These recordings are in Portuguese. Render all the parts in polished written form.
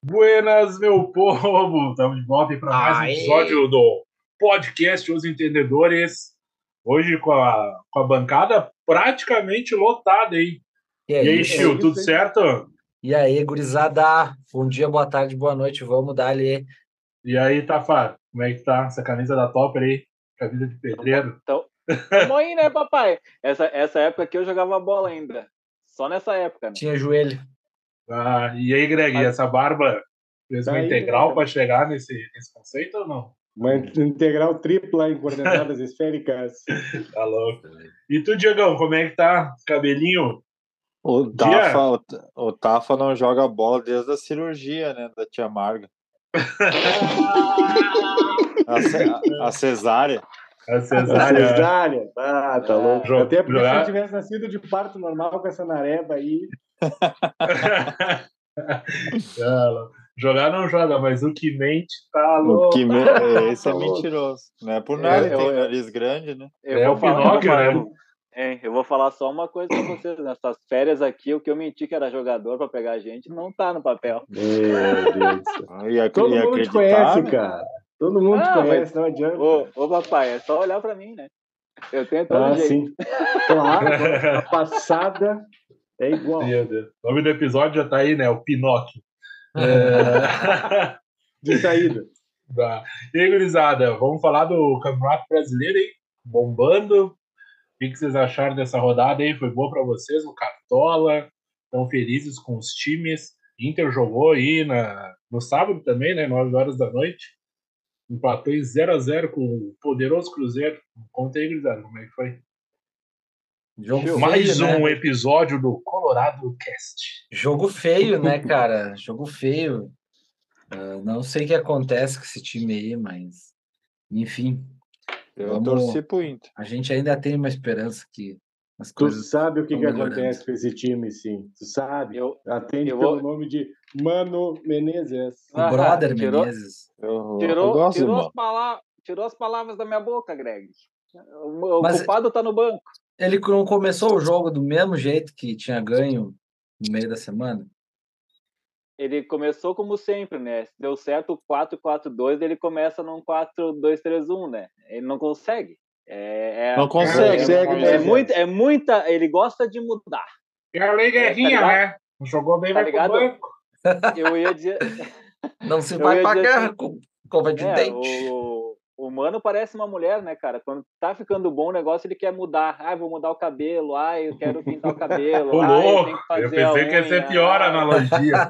Buenas, meu povo! Estamos de volta para mais um Aê! episódio do podcast Os Entendedores. Hoje com a bancada praticamente lotada, hein? Que é E aí, isso? Chiu, tudo certo? E aí, gurizada? Bom dia, boa tarde, boa noite. Vamos dar ali. E aí, Tafa, como é que tá essa camisa da Topper aí? Camisa de Tamo, pedreiro? tam- tamo aí, né, papai? Essa época aqui eu jogava bola ainda. Só nessa época, né? Tinha joelho. E aí, Greg, e Mas essa barba fez Tá uma aí, né, integral cara? para chegar nesse conceito ou não? Uma integral tripla em coordenadas esféricas. Tá louco. E tu, Diegão, como é que tá? Cabelinho? O Dia? Tafa, o Tafa não joga bola desde a cirurgia, né, da tia Marga. A cesárea. A A cesárea. cesárea. Ah, tá louco. Até porque se jogar- eu tivesse nascido de parto normal com essa nareba aí. Jogar não joga, mas o que mente tá O louco. que esse é Tá louco. mentiroso. Não é por nada, eu- tem eu- nariz grande, né? É o Pinóquio, né? Eu vou falar só uma coisa pra vocês. Nessas férias aqui, o que eu menti que era jogador pra pegar a gente não tá no papel. Meu Deus do céu. E Todo mundo te acreditar, conhece, né? cara. Todo mundo te Ah, conhece, não adianta. Ô, papai, é só olhar pra mim, né? Eu tenho todo Ah, jeito. sim. Claro, a passada é igual. Meu Deus. O nome do episódio já tá aí, né? O Pinóquio. De saída. Tá. E aí, gurizada, vamos falar do Campeonato Brasileiro, hein? Bombando. O que vocês acharam dessa rodada aí? Foi boa para vocês no Cartola? Estão felizes com os times? Inter jogou aí no sábado também, né? 9 horas da noite. Empatou em 0-0 com o poderoso Cruzeiro. Conta aí, gurizada, como é que foi? Jogo feio, Mais né? um episódio do Colorado Cast. Jogo feio, né, cara? Jogo feio. Não sei o que acontece com esse time aí, mas... Enfim, Eu torci pro Inter. a gente ainda tem uma esperança que as Tu coisas sabe o que estão melhorando. acontece com esse time, sim. Tu sabe. Eu- Atende eu pelo vou- nome de Mano Menezes. O brother tirou- Menezes. Eu Tirou gosto do as mano. tirou as palavras da minha boca, Greg. O Mas- culpado tá no banco. Ele não começou o jogo do mesmo jeito que tinha ganho no meio da semana? Ele começou como sempre, né? Se deu certo o 4-4-2, ele começa num 4-2-3-1, né? Ele não consegue. Não consegue, É muita. Ele gosta de mudar. E a Lei Guerrinha, tá né? Jogou bem, Tá vai pro ligado? banco. Eu ia dizer. Não se Eu vai ia pra dizer guerra assim, com cova de dente. o Mano parece uma mulher, né, cara? Quando tá ficando bom o negócio, ele quer mudar. Ah, vou mudar o cabelo. Ah, eu quero pintar o cabelo. Ô, Eu louco! tenho que fazer Eu pensei que ia ser pior a analogia.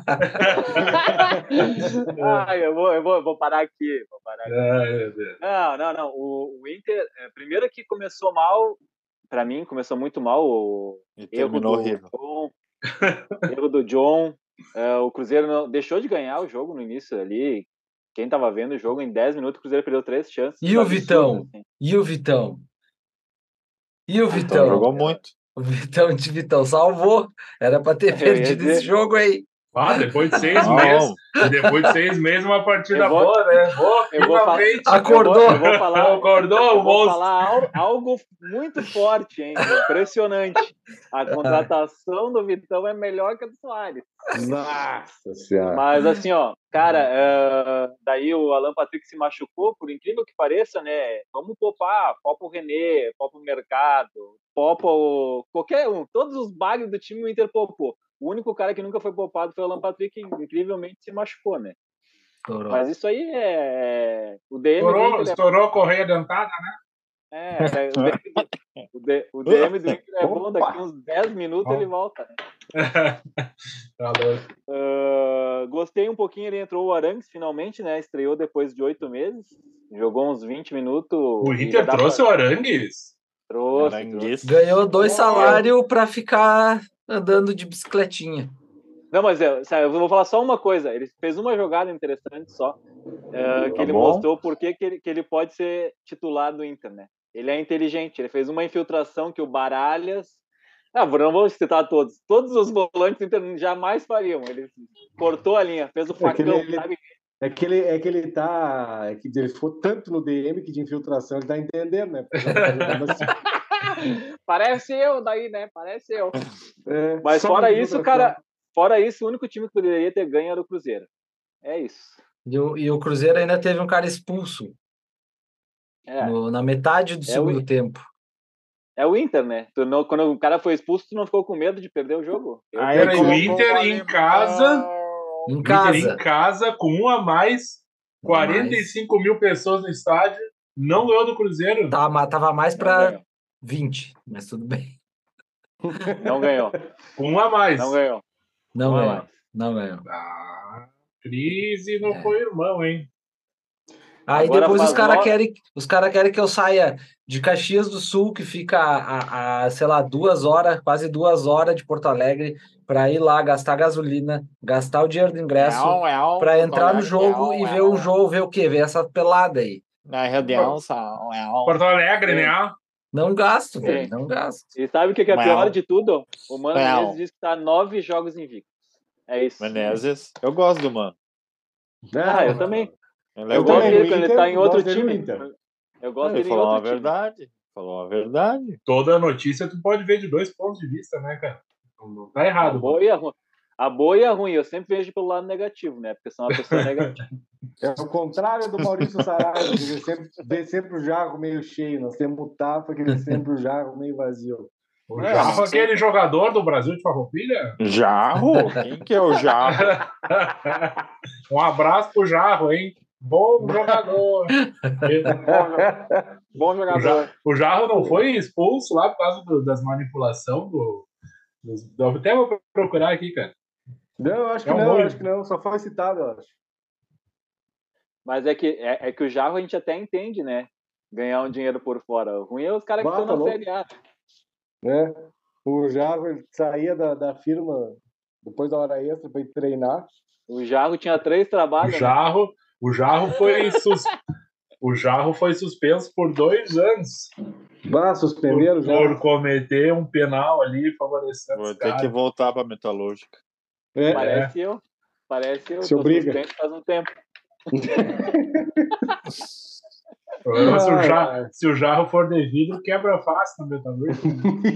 eu vou parar aqui. Meu Deus. Não. O Inter, primeiro que começou mal, pra mim, começou muito mal o E erro terminou do horrível. John. Erro do John. O Cruzeiro deixou de ganhar o jogo no início ali. Quem tava vendo o jogo, em 10 minutos, o Cruzeiro perdeu 3 chances. E o absurdas, Vitão? assim. E o Vitão? Então jogou muito. O Vitão salvou. Era pra ter Eu ia perdido dizer- esse jogo aí. Depois de 6 Não. meses. E depois de 6 meses, uma partida Eu vou- boa, né? Boa, eu vou falar- finalmente. Acordou. Eu vou falar, Acordou o eu vou monstro. falar algo muito forte, hein? Impressionante. A contratação do Vitão é melhor que a do Soares. Nossa Senhora. Mas assim, ó, cara, daí o Alan Patrick se machucou, por incrível que pareça, né? Vamos poupar, popa o René, popa o Mercado, popa qualquer um. Todos os bagres do time o Inter poupou. O único cara que nunca foi poupado foi o Alan Patrick, que incrivelmente se machucou, né? Estourou. Mas isso aí o DM do Inter Estourou a correia dentada, o DM do Inter é bom, daqui uns 10 minutos ele volta, né? Tá louco. Gostei um pouquinho, ele entrou o Arangues finalmente, né? Estreou depois de 8 meses, jogou uns 20 minutos. O Inter trouxe o Arangues? Trouxe. Arangues. Ganhou 2 salários pra ficar andando de bicicletinha. Não, mas eu vou falar só uma coisa. Ele fez uma jogada interessante só, que ele bom. mostrou por que ele pode ser titular do Inter, né? Ele é inteligente, ele fez uma infiltração que o Baralhas... não vou citar todos. Todos os volantes do Inter jamais fariam. Ele cortou a linha, fez o facão, sabe? É que ele ficou tanto no DM que de infiltração ele tá entendendo, né? Parece eu daí, né? Parece eu. É, Mas só fora de isso, infiltração. cara, fora isso, o único time que poderia ter ganho era o Cruzeiro. É isso. E o Cruzeiro ainda teve um cara expulso É, na metade do segundo tempo. é o Inter, né? Quando o cara foi expulso, tu não ficou com medo de perder o jogo? Peraí, o Inter em casa. Em Inter em casa. casa, com um a mais, 45 mil pessoas no estádio, não ganhou do Cruzeiro. Tava mais Não para ganhou. 20, mas tudo bem. Não ganhou. Com um a mais. Não ganhou. Não Não é ganhou. mais. Não ganhou. Crise não foi irmão, hein? Aí Agora depois faz os cara querem que eu saia de Caxias do Sul, que fica a sei lá, 2 horas, quase 2 horas de Porto Alegre, para ir lá gastar gasolina, gastar o dinheiro do ingresso, para entrar no jogo e ver o jogo, ver o quê? Ver essa pelada aí. Na redenção. Porto Alegre, né? Não gasto, Sim. velho, não gasto. E sabe o que é pior de tudo? O Mano Menezes disse que tá 9 jogos invictos. É isso. Menezes, eu gosto do Mano. Eu também. Eu gosto também. dele quando ele tá em outro gosto dele no time. Inter. Eu gosto Ele dele em falou uma outro time. verdade. Falou uma verdade. Toda notícia tu pode ver de 2 pontos de vista, né, cara? Não tá errado. A boa e a ruim. Eu sempre vejo pelo lado negativo, né? Porque sou uma pessoa negativa. É o contrário do Maurício Saraiva, que vê sempre o jarro meio cheio. Nós temos o Tafa, que vê sempre o jarro meio vazio. O Jarro, aquele jogador do Brasil de Farroupilha? Jarro? Quem que é o Jarro? Um abraço pro Jarro, hein? Bom jogador. Bom jogador. O Jarro não foi expulso lá por causa das manipulações até vou procurar aqui, cara. Não, eu acho que É um não, molho. acho que não. Só foi citado, eu acho. Mas é que o Jarro a gente até entende, né? Ganhar um dinheiro por fora. O ruim é os caras que estão na Série A. Né? O Jarro ele saía da firma depois da hora extra para ir treinar. O Jarro tinha 3 trabalhos. O Jarro foi suspenso por 2 anos. Suspenderam já. Por cometer um penal ali favorecendo Vou os ter que caras. voltar pra Metalúrgica. Parece eu. Se obriga. Suspenso faz um tempo. Se o Jarro for de vidro, quebra fácil no Metalúrgica.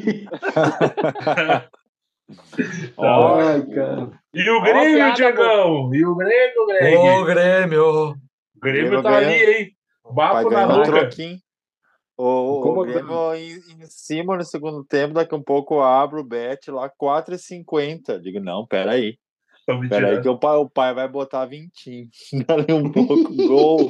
Ai, cara. E o Grêmio, Diegão? E o Grêmio, Greg? Ô, Grêmio! O Grêmio tá ali, hein? Bafo na ganhando nuca. troquinho. O Grêmio em cima no segundo tempo, daqui a pouco eu abro o bet lá, 4,50. Digo, não, peraí. Peraí que o pai vai botar 20. Dali um pouco, gol.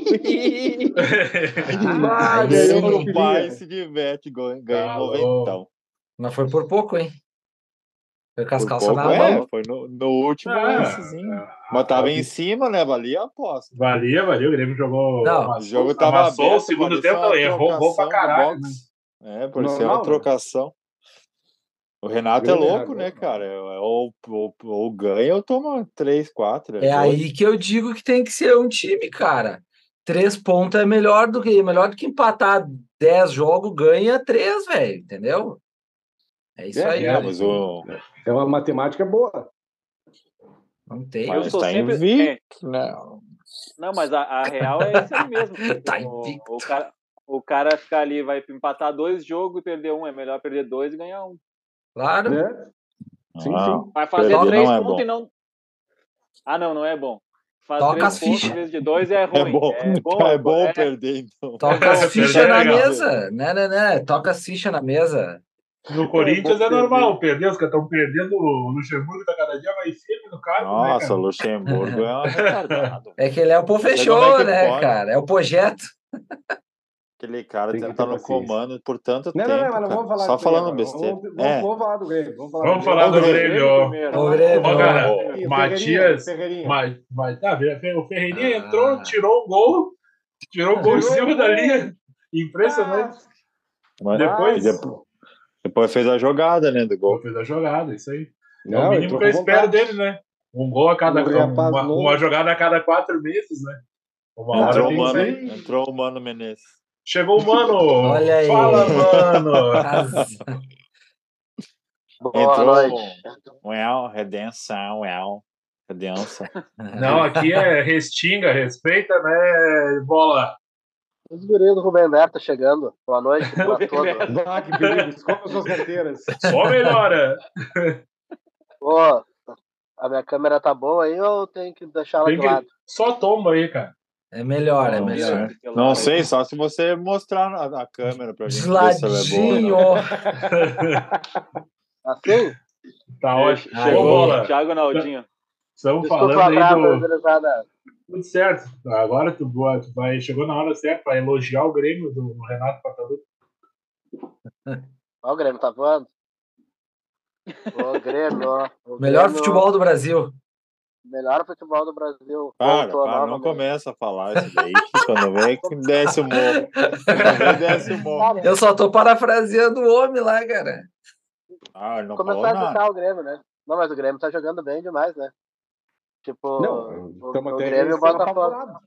O pai se diverte, ganha 90. Mas foi por pouco, hein? Foi com as Por calças pouco, na mão. foi no último lancezinho. Mas tava em cima, né? Valia a aposta. Valia. O Grêmio jogou. Não, O jogo tava amassou aberto, o segundo parecia tempo, uma errou gol pra trocação caralho. do Né? boxe. Parecia Normal, uma trocação. O Renato Grêmio é louco, né, cara? Ou ganha ou toma 3, 4. É aí que eu digo que tem que ser um time, cara. 3 pontos é melhor do que empatar 10 jogos, ganha 3, velho. Entendeu? É isso aí. Mas é uma matemática boa. Não tem. Mas tá invicto, né? Não, mas a real é isso aí mesmo. Tá invicto. O cara ficar ali, vai empatar 2 jogos e perder 1. É melhor perder 2 e ganhar 1. Claro. Sim. Vai fazer Perder 3 não é pontos bom. e não. Não é bom. Faz Toca 3 as pontos fichas. em vez de 2 é ruim. É bom perder, então. Toca as fichas perder é na legal. mesa. Né. Toca as fichas na mesa. No Corinthians é normal perder, os caras estão perdendo, o Luxemburgo tá cada dia mais firme no cargo. Nossa, né, cara? o Luxemburgo é um retardado. É que ele é o pô fechou, como é que né, pode? cara? É o projeto. Aquele cara Tem que tentar ter no paciência. comando por tanto Não, tempo. mas não vamos falar Só disso aí falando agora. besteira. Vamos falar do Grêmio. Vamos falar do Grêmio. O Grêmio. Ó, cara, O Matias. Ferreirinha. O Ferreirinha entrou, tirou o gol. Tirou o gol em cima da linha. Impressionante. Mas depois fez a jogada, né, do gol. Fez a jogada, isso aí. É Não, o mínimo que eu espero dele, né? Um gol a cada. Uma jogada a cada 4 meses, né? Uma hora tem que sair. Entrou o Mano Menezes. Chegou o Mano! Olha aí. Fala, Mano! Boa noite. Redenção. Não, aqui é Restinga, respeita, né, Bola? Os guris do Rubem Neto chegando. Boa noite pra todos. Que perigo, escova suas carteiras. Só melhora! Pô, A minha câmera tá boa aí ou eu tenho que deixar ela de lado? Só tomba aí, cara. É melhor, é melhor. Não sei, só se você mostrar a câmera pra gente ver se ela é Ladinho. boa. Assim? Tá ótimo. Chegou, bola. Thiago Naldinho. Estamos Desculpa falando aí do... Tudo certo. Agora tu vai, chegou na hora certa para elogiar o Grêmio do Renato Portaluppi. Ó, o Grêmio tá voando. O Grêmio, ó. Melhor futebol do Brasil. Melhor futebol do Brasil. Para, não começa a falar isso daí, que quando vem, desce o morro. Desce o morro. Eu só tô parafraseando o homem lá, cara. Não começar a citar o Grêmio, né? Não, mas o Grêmio tá jogando bem demais, né? Tipo, o Grêmio e o Botafogo.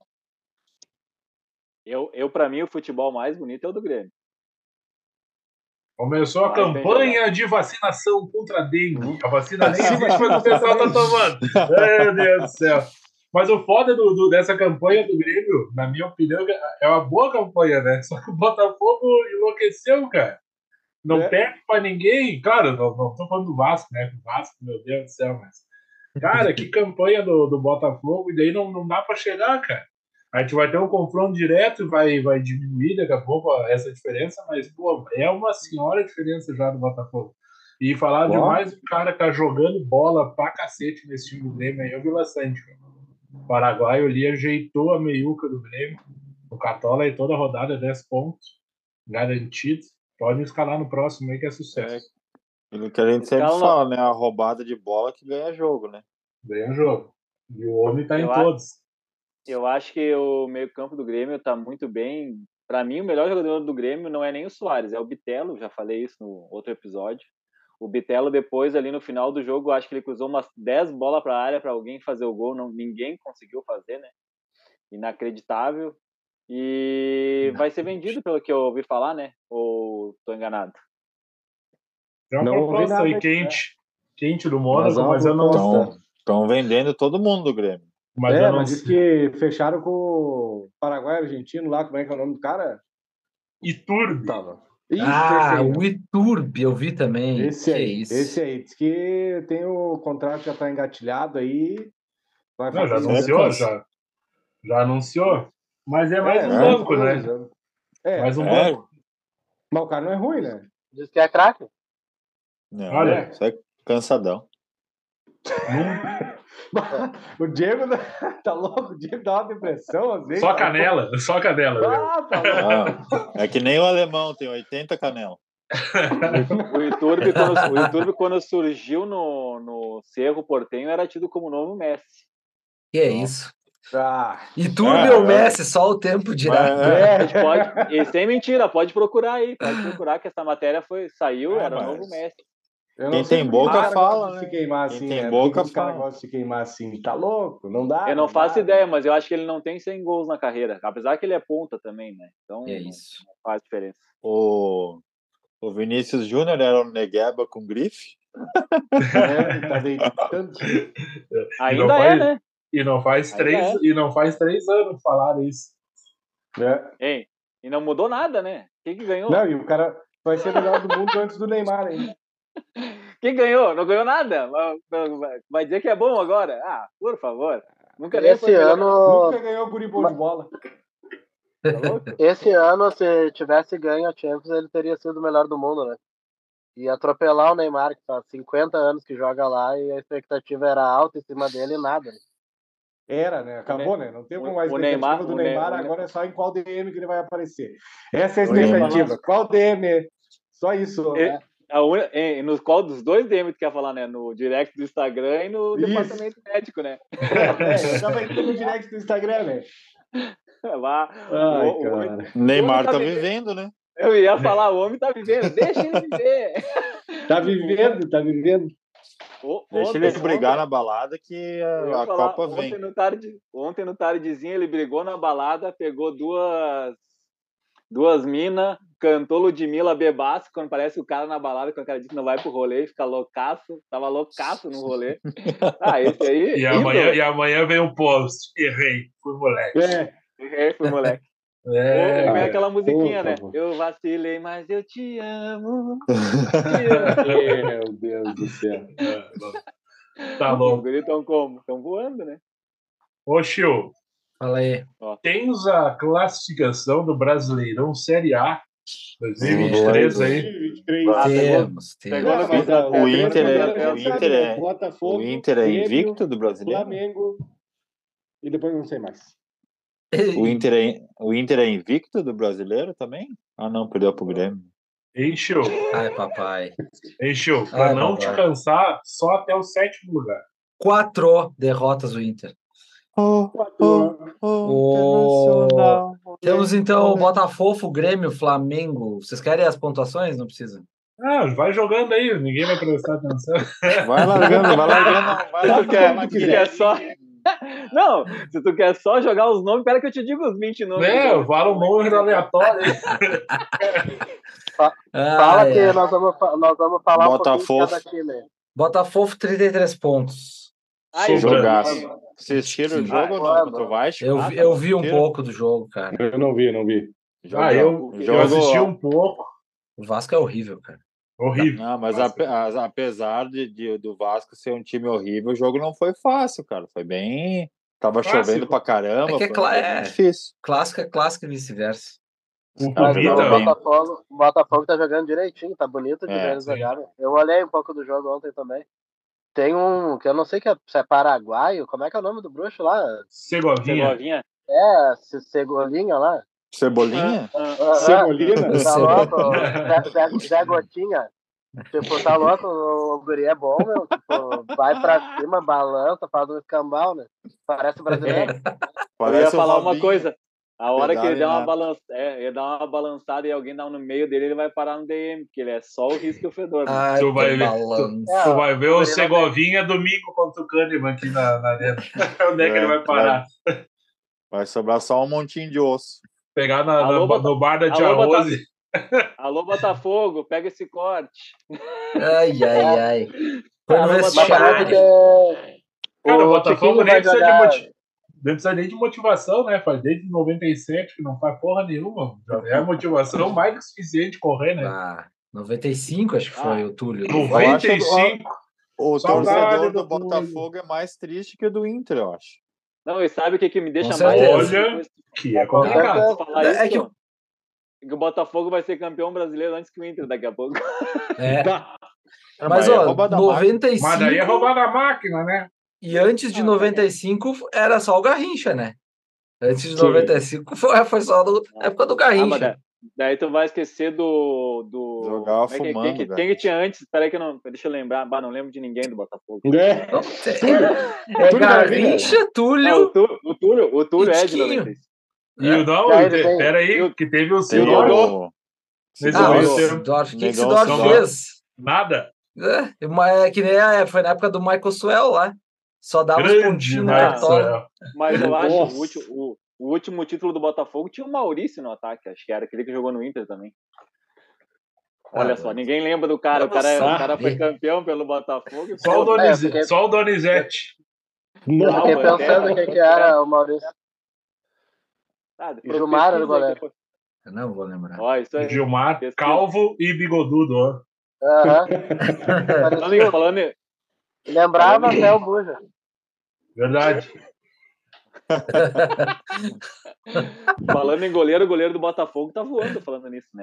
Pra mim, o futebol mais bonito é o do Grêmio. Começou a campanha de vacinação contra a dengue. A vacina nem existe, mas o pessoal tá tomando. Meu Deus do céu. Mas o foda dessa campanha do Grêmio, na minha opinião, é uma boa campanha, né? Só que o Botafogo enlouqueceu, cara. Não perde pra ninguém. Claro, não tô falando do Vasco, né? O Vasco, meu Deus do céu, mas... Cara, que campanha do Botafogo. E daí não dá pra chegar, cara. A gente vai ter um confronto direto e vai diminuir daqui a pouco essa diferença, mas, pô, é uma senhora diferença já do Botafogo. E falar de mais um cara que tá jogando bola pra cacete nesse time do Grêmio aí é o Vila Sante. O paraguaio ali ajeitou a meiuca do Grêmio. O Cartola aí toda a rodada 10 pontos. Garantido. Pode escalar no próximo aí que é sucesso. O que a gente sempre fala, né? A roubada de bola que ganha jogo, né? Ganha jogo. E o homem tá em todos. Eu acho que o meio-campo do Grêmio tá muito bem. Para mim, o melhor jogador do Grêmio não é nem o Soares, é o Bitelo. Já falei isso no outro episódio. O Bitelo, depois, ali no final do jogo, acho que ele cruzou umas 10 bolas para a área para alguém fazer o gol. Ninguém conseguiu fazer, né? Inacreditável. E vai ser vendido, pelo que eu ouvi falar, né? Ou tô enganado? É uma proposta aí quente. Quente do Mônaco, mas eu não... Estão vendendo todo mundo do Grêmio. Mas diz que fecharam com o Paraguai argentino lá, como é que é o nome do cara? Iturbe. O Iturbe, eu vi também. Esse aí, diz que tem o contrato já tá engatilhado aí. Já anunciou, já anunciou. Mas é mais um banco, né? Mais um banco. Mas o cara não é ruim, né? Diz que é craque. Não, olha, só é cansadão. O Diego tá louco, o Diego dá uma depressão às vezes. Só canela. É que nem o alemão, tem 80 canelas. O Iturbe, quando surgiu no Cerro Porteño, era tido como novo Messi. Que é isso? Iturbe ou Messi, só o tempo dirá. E sem mentira, pode procurar aí. Pode procurar que essa matéria saiu, era o novo Messi. Quem tem boca fala, né? Se queimar assim, Quem tem boca os caras gostam de se queimar assim. Tá louco? Não dá. Eu não faço ideia, mas eu acho que ele não tem 100 gols na carreira. Apesar que ele é ponta também, né? Então não faz diferença. O Vinícius Júnior era um Negueba com grife? Tá deitando. Ainda é, né? E não faz 3 anos falaram isso. Hein? E não mudou nada, né? Quem que ganhou? Não, e o cara vai ser melhor do mundo antes do Neymar ainda. Quem ganhou? Não ganhou nada? Vai dizer que é bom agora? Por favor. Nunca ganhou o guri bom de bola. Esse ano, se tivesse ganho a Champions, ele teria sido o melhor do mundo, né? E atropelar o Neymar, que faz 50 anos que joga lá, e a expectativa era alta em cima dele e nada. Era, né? Acabou, né? Não tem como mais expectativa do Neymar, agora é só em qual DM que ele vai aparecer. Essa é a expectativa. Qual DM? Só isso, né? Nos qual dos dois DM que quer falar, né? No direct do Instagram e no departamento médico, né? Já vai ter no direct do Instagram, né? O Neymar tá vivendo, né? Eu ia falar, o homem tá vivendo, deixa ele viver. Tá vivendo. Deixa ele brigar na balada que a Copa vem. Ontem no tardezinho ele brigou na balada, pegou duas minas, cantou Ludmilla bebaço, quando parece o cara na balada, quando o cara diz que não vai pro rolê, fica loucaço, tava loucaço no rolê. Esse aí... E amanhã vem um post, errei, fui moleque. Errei, fui moleque. Vem aquela musiquinha, né? Eu vacilei, mas eu te amo. Meu Deus do céu. Tá louco. Os guris estão como? Estão voando, né? Ô, Chiu. Fala aí. Tens a classificação do Brasileirão Série A 2023 aí? 2023. Temos. O Inter é invicto do Brasileiro? Flamengo. E depois não sei mais. O Inter é invicto do Brasileiro também? Ah, não, perdeu pro Grêmio. Encheu. Ai, papai. Encheu. Pra não te cansar, só até o 7º lugar. 4 derrotas do Inter. Temos então o Botafogo, Grêmio, Flamengo. Vocês querem as pontuações? Não precisa. Vai jogando aí, ninguém vai prestar atenção. Vai largando. Quer só... Não, se tu quer só jogar os nomes, espera que eu te digo os 20 nomes. Fala um número aleatório. Fala que nós vamos falar Botafogo. um pouquinho de cada time. Botafogo, 33 pontos. Jogaço. Assistiram o jogo ou não? Tu vai? Eu vi um pouco do jogo, cara. Eu não vi. Eu assisti um pouco. O Vasco é horrível, cara. Horrível. Não, mas apesar do Vasco ser um time horrível, o jogo não foi fácil, cara. Foi bem... Tava chovendo pra caramba. É difícil. Clássica e vice-versa. O Botafogo tá jogando direitinho, tá bonito de ver eles jogarem. Eu olhei um pouco do jogo ontem também. Tem um que eu não sei se é paraguaio. Como é que é o nome do bruxo lá? Segovinha. Cegolinha lá. Cebolinha? Cebolina? Tá louco? Zé Gotinha. Tipo, tá louco? O guri é bom, meu. Tipo, vai pra cima, balança, faz um escambau, né? Parece brasileiro. Eu ia falar uma coisa. A hora que ele der uma balançada e alguém dá um no meio dele, ele vai parar no DM, porque ele é só o risco e o fedor. Né? Tu vai ver o Segovinha domingo contra o Kahneman aqui na arena. Onde é que ele vai parar? Vai sobrar só um montinho de osso. Pegar no bar da Tia Rose. Alô, Botafogo, pega esse corte. Ai. Cara, o Botafogo nem precisa nem de motivação, né? Faz desde 97 que não faz porra nenhuma. Já é a motivação mais que suficiente correr, né? 95 acho que foi o Túlio. 95. O torcedor do Botafogo é mais triste que o do Inter, eu acho. Não, e sabe o que me deixa mais... Olha, que é complicado. Falar isso, que o Botafogo vai ser campeão brasileiro antes que o Inter daqui a pouco. Mas, 95... Mas daí é roubar da máquina, né? E antes de 95 era só o Garrincha, né? Antes de 95 foi só na época do Garrincha. Daí tu vai esquecer do... Jogava fumando, quem que tinha antes? Peraí que eu não... Deixa eu lembrar. Não lembro de ninguém do Botafogo. Garrincha, Túlio... O Túlio é de 95. Peraí, que teve o Sidorf. O que Sidorf fez? Nada. Foi na época do Michael Swell lá. Só dava os pontinhos no cartola. Mas eu acho o último título do Botafogo tinha o Maurício no ataque. Acho que era aquele que jogou no Inter também. Olha só, ninguém lembra do cara. O cara foi campeão pelo Botafogo. Só o Donizete. Fiquei pensando o que era o Maurício. Gilmar era o goleiro. Eu não vou lembrar. Gilmar, calvo e bigodudo. Falando lembrava até o Buja. Verdade. Falando em goleiro, o goleiro do Botafogo tá voando falando nisso, né?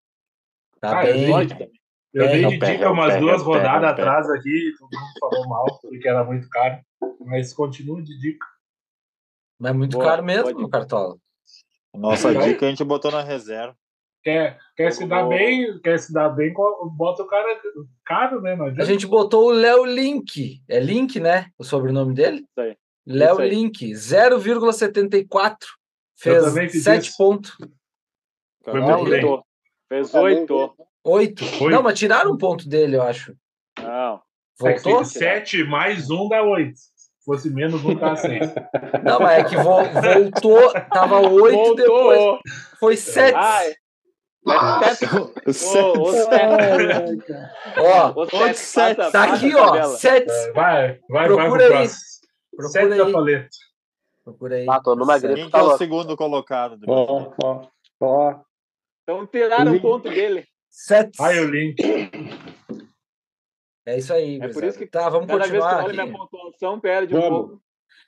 Eu dei de dica umas 2 rodadas atrás aqui, todo mundo falou mal, porque era muito caro. Mas continua de dica. Mas é muito caro mesmo no Cartola. Nossa dica a gente botou na reserva. Quer se dar bem, bota o cara caro, né? A gente botou o Léo Link. É Link, né? O sobrenome dele? Isso aí. Léo Link, 0,74. Fez 7 pontos. Foi muito bem. Fez 8. 8? Não, mas tiraram um ponto dele, eu acho. Não. Voltou? 7 mais 1 dá 8. Se fosse menos 1, dá 6. Não, mas é que voltou, tava 8, depois foi 7. Tá aqui, ó. 7. Vai Procura pro aí. próximo. 7 da paleta. Procura aí. Tô numa gripe. Quem que é o segundo colocado? Então tiraram o ponto dele. 7. Aí o link. É isso aí, É por isso que tá, vamos cada continuar vez que eu olho aqui. minha pontuação perde um pouco.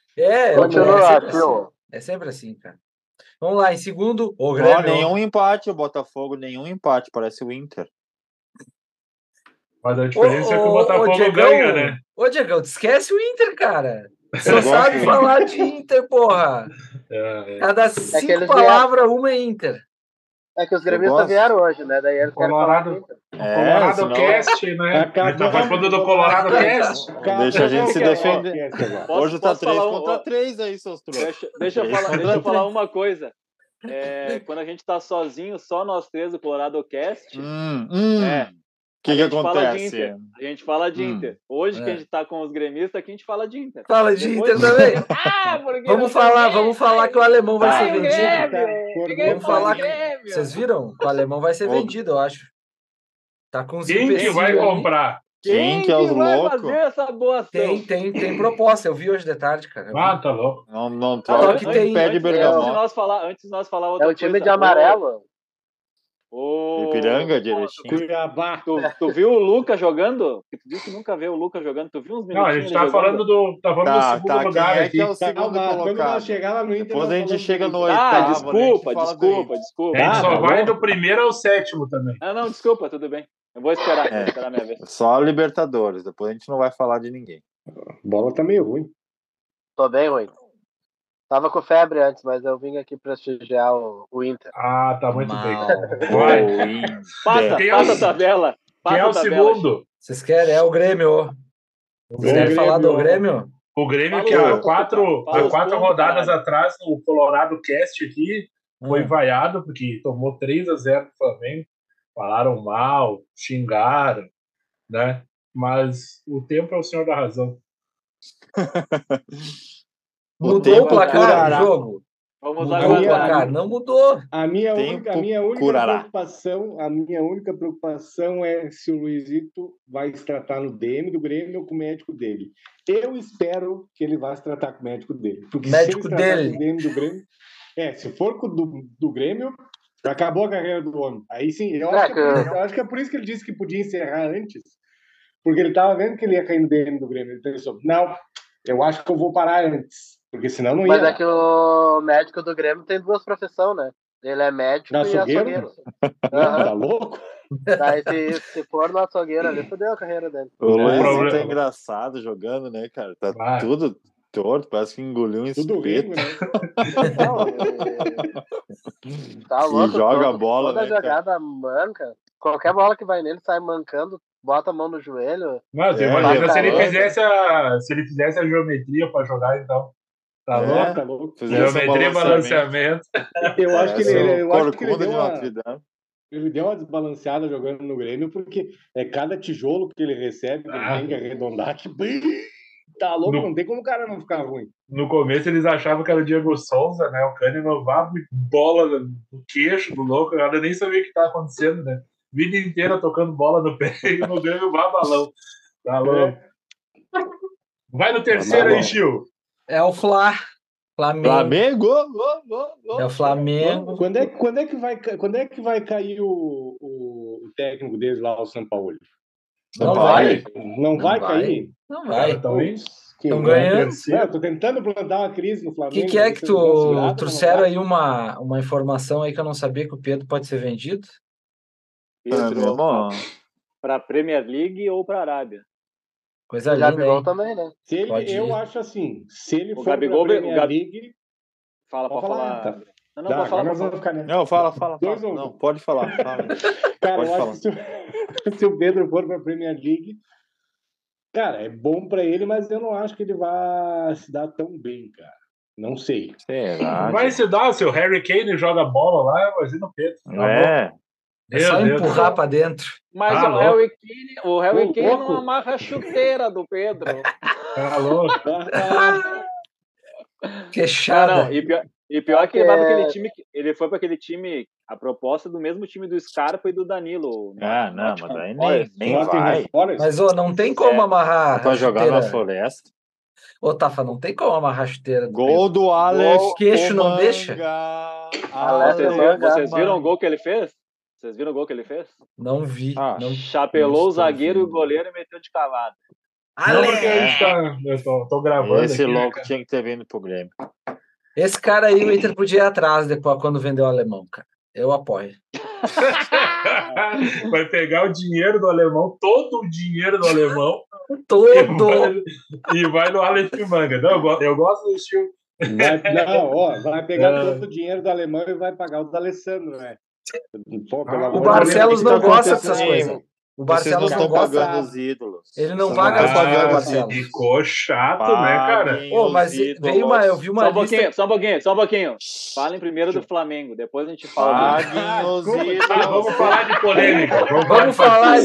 É sempre assim, cara. Vamos lá, em segundo, o Grêmio. Nenhum empate, o Botafogo, nenhum empate, parece o Inter. Mas a diferença é que o Botafogo ganha, né? Ô, Diegão, tu esquece o Inter, cara. Só sabe falar de Inter, porra. Cada 5 palavras, uma é Inter. É que os gremistas vieram hoje, né? Daí eles querem falar do Inter. Colorado Cast, né? Ele tá participando do Colorado Cast. Deixa a gente se defender. Hoje tá 3-3 aí, seus trocos. Deixa eu falar uma coisa. Quando a gente tá sozinho, só nós três do Colorado Cast, o que acontece? A gente fala de Inter. Hoje que a gente tá com os gremistas, aqui a gente fala de Inter. Fala de Inter também. Vamos falar que o alemão vai ser vendido. Vamos falar que... Vocês viram? O alemão vai ser vendido, eu acho. Tá com os Quem que vai comprar? Quem que é os loucos? Fazer essa boa ação? Tem proposta, eu vi hoje de tarde, cara. Tá louco. Não troca que tem pé de Bergamo. Antes de nós falar outra coisa. É o time de amarelo. Ipiranga, direitinho. Tu viu o Lucas jogando? Tu disse que nunca viu o Lucas jogando. Tu viu uns minutinhos? Não, a gente tá falando do segundo lugar aqui. É o segundo quando nós chegar lá no Inter, depois a gente chega no oitavo. Desculpa. A gente só vai do primeiro ao sétimo também. Não, desculpa, tudo bem. Eu vou esperar minha vez. Só Libertadores, depois a gente não vai falar de ninguém. A bola tá meio ruim. Tô bem ruim. Tava com febre antes, mas eu vim aqui prestigiar o Inter. Tá muito bem. Passa a tabela. Quem é o segundo? Vocês querem? É o Grêmio. Vocês querem falar do Grêmio? O Grêmio que há quatro rodadas atrás, no Colorado Cast aqui, foi vaiado, porque tomou 3-0 do Flamengo. Falaram mal, xingaram, né? Mas o tempo é o senhor da razão. Mudou o placar do jogo? Vamos mudou o placar? Não mudou. A minha única preocupação é se o Luizito vai se tratar no DM do Grêmio ou com o médico dele. Eu espero que ele vá se tratar com o médico dele. Porque médico se ele dele. Com o DM do Grêmio, se for com do Grêmio, acabou a carreira do homem. Aí sim, eu acho que é por isso que ele disse que podia encerrar antes. Porque ele estava vendo que ele ia cair no DM do Grêmio. Ele pensou, não, eu acho que eu vou parar antes. Porque senão não ia. Mas é que o médico do Grêmio tem duas profissões, né? Ele é médico e açougueiro. Tá louco? Daí, se for no açougueiro ali, fodeu a carreira dele. O Luizito é engraçado jogando, né, cara? Tá tudo torto, parece que engoliu um espeto. Né? Tá louco. E joga a bola, toda né, jogada manca. Qualquer bola que vai nele sai mancando, bota a mão no joelho. Mas imagina se ele fizesse a geometria pra jogar, então. Tá louco? Geometria e balanceamento. Eu acho que ele deu uma desbalanceada jogando no Grêmio, porque cada tijolo que ele recebe, que ele tem que arredondar, que tá louco, não tem como o cara não ficar ruim. No começo eles achavam que era o Diego Souza, né? O Kahneman vava bola no queixo do louco, eu nem sabia o que estava acontecendo, né? Vida inteira tocando bola no pé e no Grêmio vá balão. Tá louco. Vai no terceiro aí, Gil. É o Flamengo. É o Flamengo. Quando é que vai cair o técnico deles lá, o São Paulo? Não vai. Não vai cair? Não vai. Talvez. Estão ganhando. Tô tentando plantar uma crise no Flamengo. O que é que tu trouxeram aí uma informação aí que eu não sabia que o Pedro pode ser vendido? Pedro, para a Premier League ou para a Arábia? Coisa linda, Gabigol também, né? Eu acho assim, se ele for Gabigol, pra Premier League... Pode falar. Tá. Não, pode falar. Não, fala. Não, pode falar. Cara, eu acho que se o Pedro for pra Premier League, cara, é bom pra ele, mas eu não acho que ele vai se dar tão bem, cara. Não sei. Será? Vai se dar, se o Harry Kane joga bola lá, imagina o Pedro. É só empurrar pra dentro. Mas o Harry Kane não amarra a chuteira do Pedro. Tá louco. Queixada. E pior que ele vai para aquele time. Ele foi para aquele time, a proposta do mesmo time do Scarpa e do Danilo. Não, mas aí nem vai. Mas não tem como amarrar. Pra jogar na floresta. Ô, Tafa, não tem como amarrar a chuteira. Gol do Alex. O queixo não deixa. Vocês viram o gol que ele fez? Vocês viram o gol que ele fez? Não vi. Não, chapelou o zagueiro e o goleiro e meteu de cavada. Não, porque a gente eu tô gravando Esse aqui, louco né, tinha que ter vindo pro Grêmio. Esse cara aí, o Inter podia ir atrás depois, quando vendeu o alemão, cara. Eu apoio. Vai pegar o dinheiro do alemão, todo o dinheiro do alemão. Todo! E vai no Aleph Manga. Não, eu gosto do estilo. Vai pegar todo o dinheiro do alemão e vai pagar o do Alessandro, né? Pô, o Barcelos não gosta dessas coisas. O Barcelos não não gosta. Pagando os ídolos. Ele não paga as dívidas do Barcelos. Ficou chato, né, cara? Mas veio eu vi uma lista... Só um pouquinho. Falem primeiro do Flamengo, depois a gente fala. Paguem os ídolos. Vamos falar de polêmica. Vamos falar.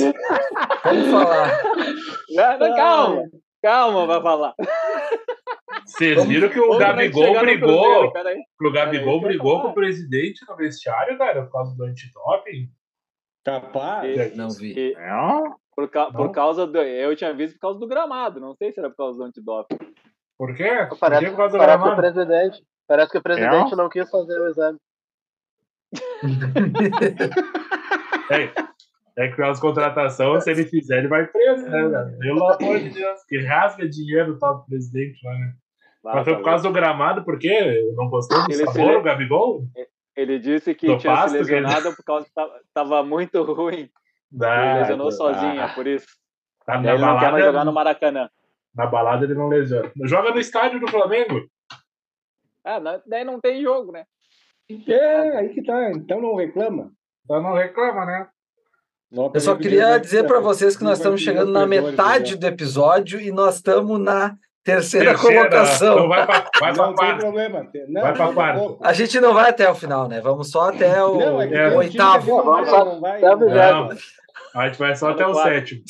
Calma, vai falar. Vocês viram que o Gabigol brigou? O Gabigol brigou com o presidente no vestiário, cara, por causa do antidoping? Capaz? Não vi. Por causa do. Eu tinha visto por causa do gramado. Não sei se era por causa do antidoping. Por quê? Parece que o presidente não quis fazer o exame. É que as contratações, se ele fizer, ele vai preso, né, cara? Pelo amor de Deus, que rasga dinheiro o tal do presidente lá, né? Mas foi por causa do gramado, por quê? Não gostou do sabor, o Gabigol? Ele disse que tinha se lesionado por causa que tava muito ruim. Ele lesionou sozinho, é por isso. Ele não quer mais jogar no Maracanã. Na balada ele não lesiona. Joga no estádio do Flamengo. Daí não tem jogo, né? Aí que tá. Então não reclama. Né? Eu só queria dizer para vocês que nós estamos chegando na metade do episódio e nós estamos na terceira colocação. Então vai para não tem problema. Vai para quarto. A gente não vai até o final, né? Vamos só até o oitavo. A gente vai só até o sétimo.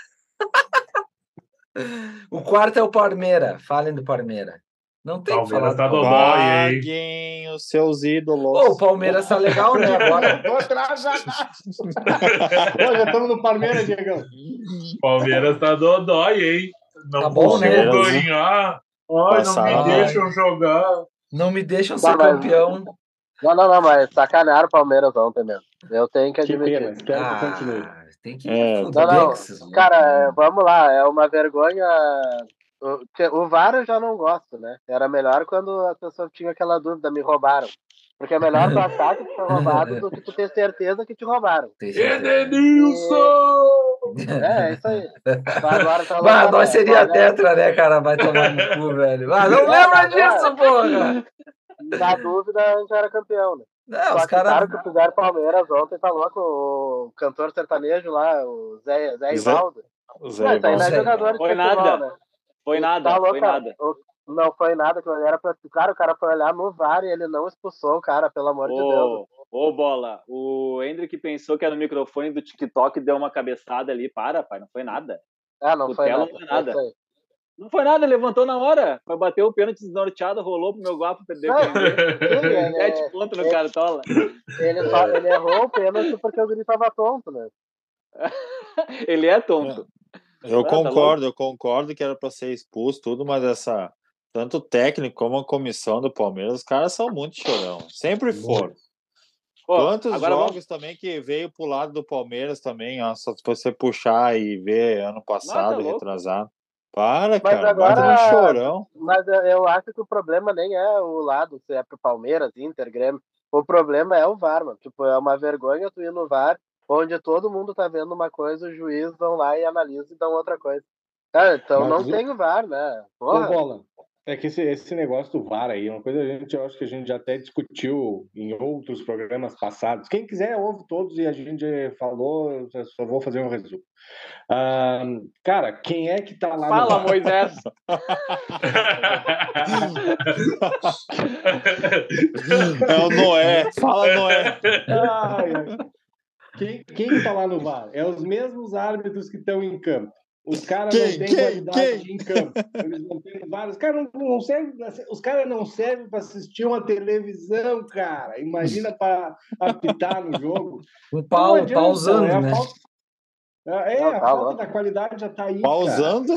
O quarto é o Palmeiras. Falem do Palmeiras. Não tem que falar. Tá dodói, Paguem os seus ídolos. O Palmeiras tá legal, né? Agora. Já estamos no Palmeiras, Diegão. Palmeiras tá dodói, hein? Não tá bom, né? Ganhar. Não me deixam jogar. Não me deixam ser campeão. Não, mas sacanearam o Palmeiras ontem mesmo. Eu tenho que admitir. Espero que continue. Tem que cara, vamos lá, é uma vergonha. O VAR eu já não gosto, né? Era melhor quando a pessoa tinha aquela dúvida, me roubaram. Porque é melhor tu achar que tu foi roubado do que tu ter certeza que te roubaram. Edenilson! É isso aí. Agora nós seria tetra, né, cara? Vai tomar no cu, velho. Não lembra disso, porra! Na dúvida, a gente era campeão, né? Não, os caras que fizeram Palmeiras ontem, falou com o cantor sertanejo lá, o Zé Ivaldo. Isso aí não é jogador de futebol, né? Foi nada. Não foi nada, o cara foi olhar no VAR e ele não expulsou o cara, pelo amor de Deus. Bola, o Hendrick pensou que era no microfone do TikTok e deu uma cabeçada ali, pai, não foi nada. Não foi nada. Não foi nada, levantou na hora, foi bater o pênalti desnorteado, rolou pro meu guapo, perdeu 7 pontos no Cartola. Ele errou o pênalti porque o Guri tava tonto, né? Ele é tonto. Eu concordo que era para ser expulso tudo, mas tanto o técnico como a comissão do Palmeiras, os caras são muito chorão. Sempre foram. Quantos jogos também que veio pro lado do Palmeiras também, só se você puxar e ver ano passado, retrasado. Cara, bate no chorão. Mas eu acho que o problema nem é o lado, se é pro Palmeiras, Inter, Grêmio. O problema é o VAR, mano. Tipo, é uma vergonha tu ir no VAR, onde todo mundo tá vendo uma coisa, os juízes vão lá e analisam e dão outra coisa. Então não tem o VAR, né? Bola. É que esse negócio do VAR aí, uma coisa eu acho que a gente já até discutiu em outros programas passados. Quem quiser, ouve todos e a gente falou, eu só vou fazer um resumo. Cara, quem é que tá lá Fala, Moisés! É o Noé. Fala, Noé. Quem tá lá no VAR? É os mesmos árbitros que estão em campo. Os caras não têm qualidade em campo. Eles não têm vários. Os caras não servem. Os caras não servem para assistir uma televisão, cara. Imagina para apitar no jogo. Pausando, né? A falta da qualidade já tá aí. Pausando?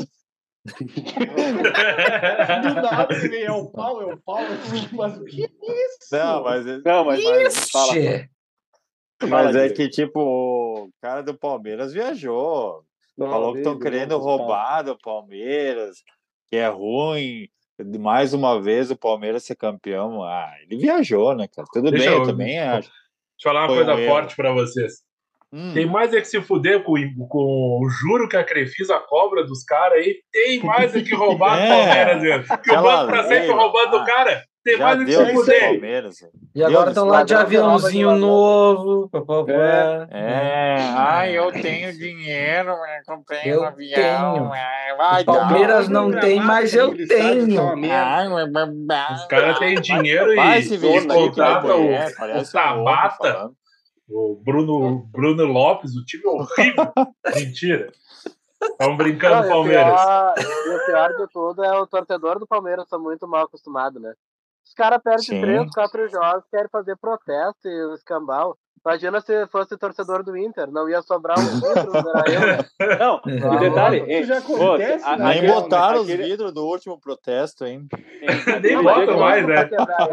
Do nada é o pau. Mas que isso? Não, mas fala. Mas é que, tipo, o cara do Palmeiras viajou. Falou que estão querendo roubar do Palmeiras, que é ruim. Mais uma vez o Palmeiras ser campeão. Ele viajou, né, cara? Tudo bem, eu também acho. Deixa eu falar uma coisa forte pra vocês. Tem mais é que se fuder com o juro que a Crefisa cobra dos caras aí. Tem mais é que roubar do Palmeiras mesmo. Que o banco tá sempre roubando do cara. Tem mais é que se fuder. E agora estão lá de aviãozinho novo. Eu tenho dinheiro, comprei um avião. O Palmeiras não tem, mas eu tenho. Os caras têm dinheiro e contratam o Tabata, o Bruno Lopes, o time horrível. Mentira. Estão brincando com o Palmeiras. E o pior de tudo é o torcedor do Palmeiras tá muito mal acostumado, né? Os caras perdem 3, 4 jogos, querem fazer protesto e o escambau. Imagina se fosse torcedor do Inter, não ia sobrar um vidro, era eu, né? Não, e detalhe... Isso já acontece, né? Nem botaram os vidros do último protesto ainda. Nem botam mais, né?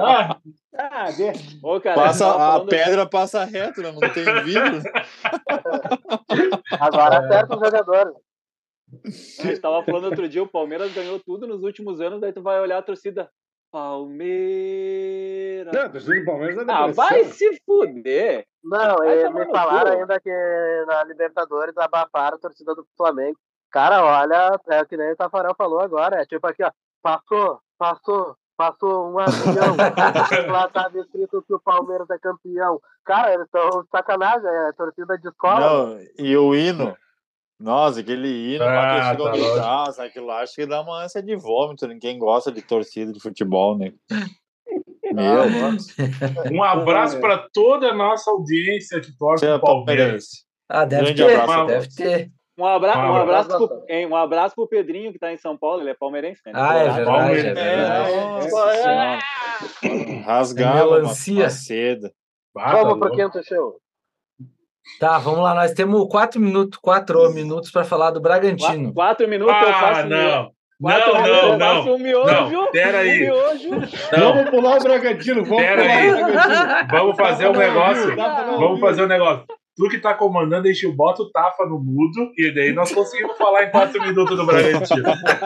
A pedra passa reto, né? Não tem vidro. Agora acerta o jogador. A gente tava falando outro dia, o Palmeiras ganhou tudo nos últimos anos, daí tu vai olhar a torcida... Palmeiras. Não, torcida do Palmeiras é depressão. Vai se fuder. Não, me falaram ainda que na Libertadores abafaram a torcida do Flamengo. Cara, olha, é que nem o Tafarel falou agora. É tipo aqui, ó. Passou um avião. Lá tava escrito que o Palmeiras é campeão. Cara, eles estão sacanagem, é torcida de escola. Não, e o hino. Nossa, aquele hino lá que eles ficam gritando, aquilo lá, acho que dá uma ânsia de vômito. Ninguém gosta de torcida de futebol, né? Meu Deus. Um abraço para toda a nossa audiência que torce o Palmeiras. Deve ter. Um abraço pro Pedrinho, que tá em São Paulo, ele é palmeirense, né? É verdade. Rasgava uma seda. Vamos pro quinto show. Tá, vamos lá. Nós temos 4 minutos para falar do Bragantino. 4 minutos eu faço. Não. Pera aí. Vamos pular o Bragantino. Vamos fazer um negócio. Tu que tá comandando, bota o Tafa no mudo e daí nós conseguimos falar em 4 minutos do Bragantino.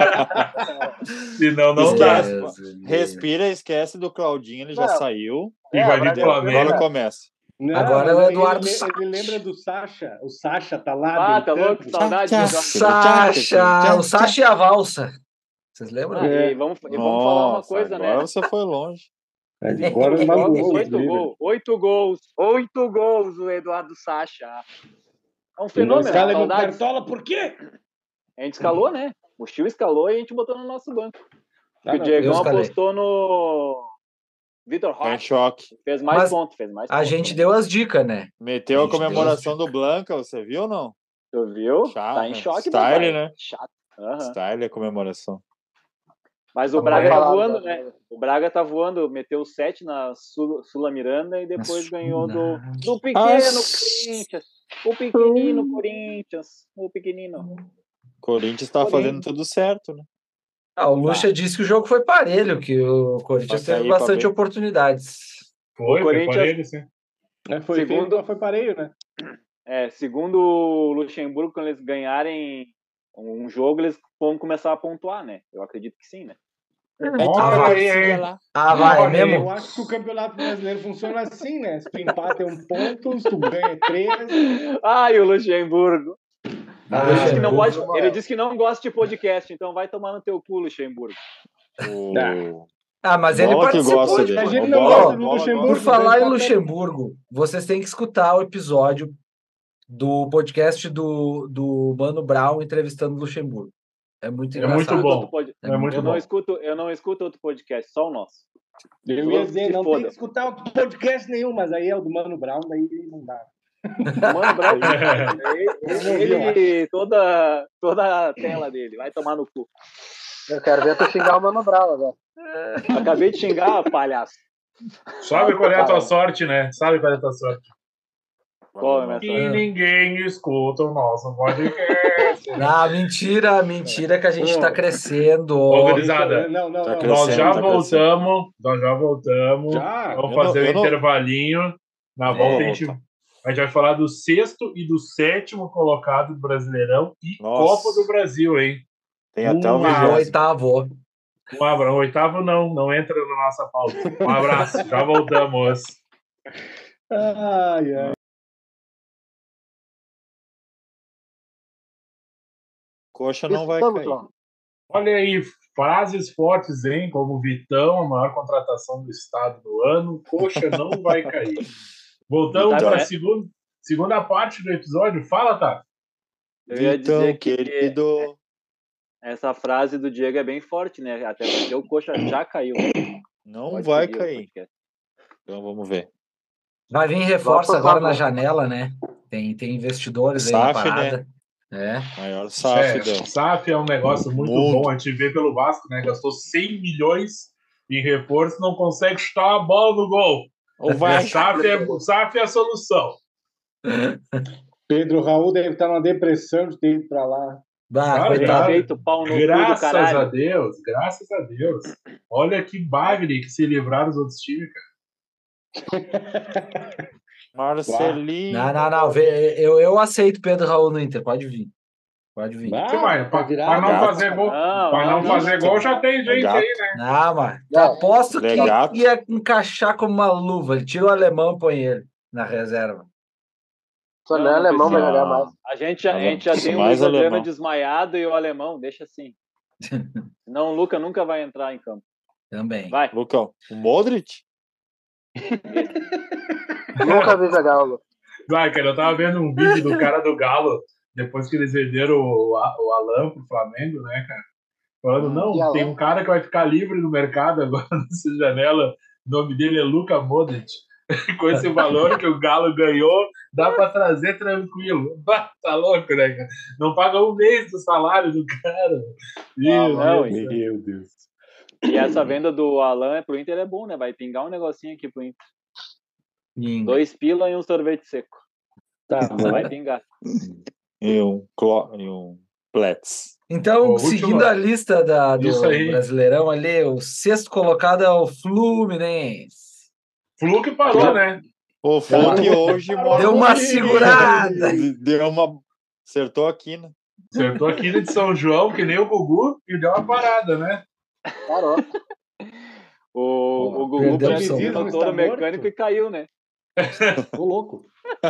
Senão não dá. Respira, esquece do Claudinho, ele já saiu. E vai vir Flamengo. Agora começa. Não, agora é o Eduardo ele lembra do Sacha. O Sacha tá lá. Tá louco, saudade do Sacha. O Sacha e a valsa. Vocês lembram? Vamos falar uma coisa, agora né? Agora você foi longe. Agora 8 gols o Eduardo Sacha. É um fenômeno. Cartola, por quê? A gente escalou, né? O Chil escalou e a gente botou no nosso banco. O Diegão apostou no Vitor Roque. Fez mais pontos. A gente deu as dicas, né? Meteu a comemoração do Blanca, você viu ou não? Tu viu? Tá em choque. Style, né? Chato. Style a comemoração. Mas o Braga tá voando, né? O Braga tá voando, meteu 7 na Sula Miranda e depois ganhou do pequeno Corinthians. O pequenino Corinthians. O pequenino. Corinthians tá fazendo tudo certo, né? O Lucha disse que o jogo foi parelho, que o Corinthians teve bastante oportunidades. Foi parelho, sim. Foi parelho, né? Segundo o Luxemburgo, quando eles ganharem um jogo, eles vão começar a pontuar, né? Eu acredito que sim, né? Vai mesmo? Eu acho que o Campeonato Brasileiro funciona assim, né? Se tu empata é 1 ponto, se tu ganha 3. Ai, o Luxemburgo. Ele disse que não gosta de podcast, então vai tomar no teu cu, Luxemburgo. Mas ele participou de... A gente não gosta do Luxemburgo. Por falar em Luxemburgo, vocês têm que escutar o episódio do podcast do Mano Brown entrevistando o Luxemburgo. É muito engraçado. É muito bom. Eu não escuto outro podcast, só o nosso. Eu ia dizer, não tem que escutar outro podcast nenhum, mas aí é o do Mano Brown, daí não dá. Mano Brown, ele toda a tela dele, vai tomar no cu. Eu quero ver tu xingar o Mano Brown agora. Acabei de xingar, palhaço. Sabe qual é a tua sorte, né? E ninguém escuta o nosso podcast. Mentira que a gente tá crescendo. Organizada. Nós já voltamos. Já? Vamos fazer um intervalinho. Na volta A gente vai falar do 6º e do 7º colocado do Brasileirão e Copa do Brasil, hein? Tem até o 8º. Um abraço. O 8º não entra na nossa pauta. Um abraço, já voltamos. Ai. Coxa não vai cair. Olha aí, frases fortes, hein? Como Vitão, a maior contratação do estado do ano. Coxa não vai cair. Voltamos para a segunda parte do episódio. Fala, tá? Eu ia dizer querido. Essa frase do Diego é bem forte, né? Até porque o Coxa já caiu. Não vai cair. Então vamos ver. Vai vir reforço agora na janela, né? Tem investidores aí na parada. Né? Maior SAF. SAF é um negócio muito bom. A gente vê pelo Vasco, né? Gastou 100 milhões em reforço, não consegue chutar a bola no gol. SAF é a solução. Pedro Raul deve estar numa depressão de ter ido pra lá. Graças a Deus. Olha que bagre que se livraram os outros times, cara. Marcelinho. Não. Eu aceito Pedro Raul no Inter. Pode vir. Para não fazer gol. Para não fazer gol já tem gente aí, né? Não, mas aposto que ia encaixar como uma luva. Ele tira o alemão e põe ele na reserva. Só não é alemão, vai jogar mais. A gente já tem o Adriano desmaiado e o alemão, deixa assim. Senão o Luca nunca vai entrar em campo. Também. Vai. Lucão, o Modric? Nunca vi jogar, Lu. Vai, cara, eu tava vendo um vídeo do cara do Galo, depois que eles venderam o Alan pro Flamengo, né, cara? Falando, tem um cara que vai ficar livre no mercado agora nessa janela. O nome dele é Luka Modric. Com esse valor que o Galo ganhou, dá para trazer tranquilo. Tá louco, né, cara? Não paga um mês do salário do cara. Meu Deus. E essa venda do Alan pro Inter é bom, né? Vai pingar um negocinho aqui pro Inter. 2 pila e um sorvete seco. Tá, vai pingar. E um Plets. Então, seguindo a lista do Brasileirão ali, o 6º colocado é o Fluminense. Flu que parou, né? O Flu que hoje deu uma segurada. Acertou aqui, né? Acertou aqui de São João, que nem o Gugu, e deu uma parada, né? Parou. O Gugu precisou no touro mecânico e caiu, né? Tô louco.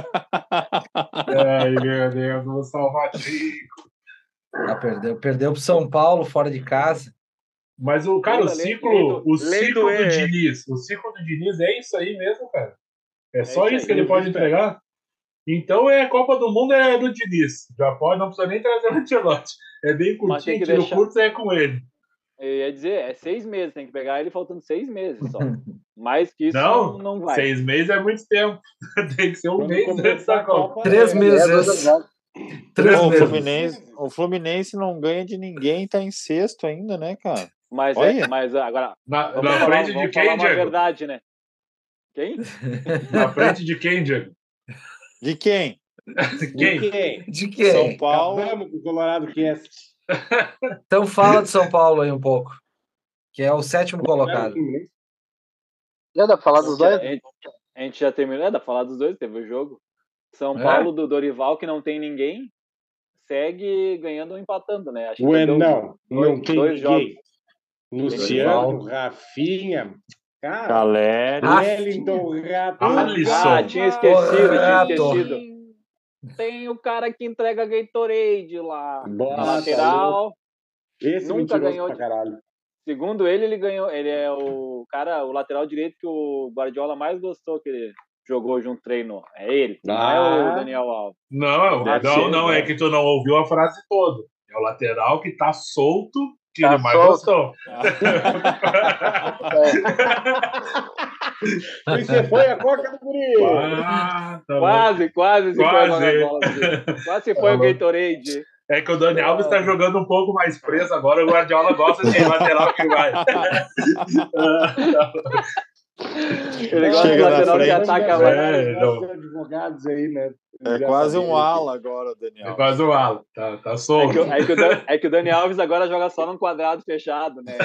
Ai, meu Deus, vou salvar Chico. Perdeu pro São Paulo, fora de casa. Mas o ciclo do Diniz, o ciclo do Diniz é isso aí mesmo, cara. É só isso que ele pode entregar. Então a Copa do Mundo é do Diniz. Já pode, não precisa nem trazer o Ancelotti. É bem curtinho, tiro curto é com ele. Eu ia dizer, 6 meses, tem que pegar ele faltando 6 meses só. Mais que isso não vai. 6 meses é muito tempo. Tem que ser um mês antes da Copa. 3 meses. 3 meses. O Fluminense não ganha de ninguém, tá em 6º ainda, né, cara? Mas agora. Na frente de quem, Diego? Verdade, né? Quem? Na frente de quem, Diego? De quem? De quem? São Paulo. Acabamos com o Colorado Cast. Então fala de São Paulo aí um pouco. Que é o 7º colocado. Já dá pra falar dos dois? A gente já terminou, dá pra falar dos dois, teve o jogo. São Paulo do Dorival, que não tem ninguém, segue ganhando ou empatando, né? Acho que não tem ninguém. Jogos. Luciano, Rafinha, cara, Caleri, Wellington, Alisson. Tinha esquecido. Tem o cara que entrega Gatorade lá na lateral. Esse nunca ganhou pra caralho. Segundo ele ganhou. Ele é o lateral direito que o Guardiola mais gostou que ele jogou junto treino. É ele, não é o Daniel Alves. Não, é que tu não ouviu a frase toda. É o lateral que tá solto, que ele mais gostou. E você foi a coca do guri. Quase se foi a bola. Quase se foi o Gatorade. É que o Dani Alves tá jogando um pouco mais preso agora, o Guardiola gosta de lateral que vai. Ele gosta de lateral que ataca mais. Advogados aí, né? É quase um ala agora, Daniel. É quase um ala, tá solto. É que o Dani Alves agora joga só num quadrado fechado, né?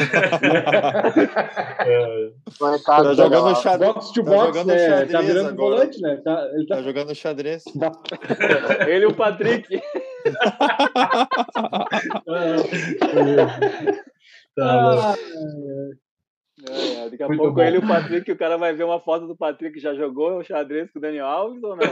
Tá jogando xadrez. Box to box, né? Tá virando agora. Volante, né? Ele tá jogando xadrez. Ele e o Patrick. Daqui a Muito pouco bom. ele e o Patrick, o cara vai ver uma foto do Patrick, já jogou o xadrez com o Dani Alves ou não?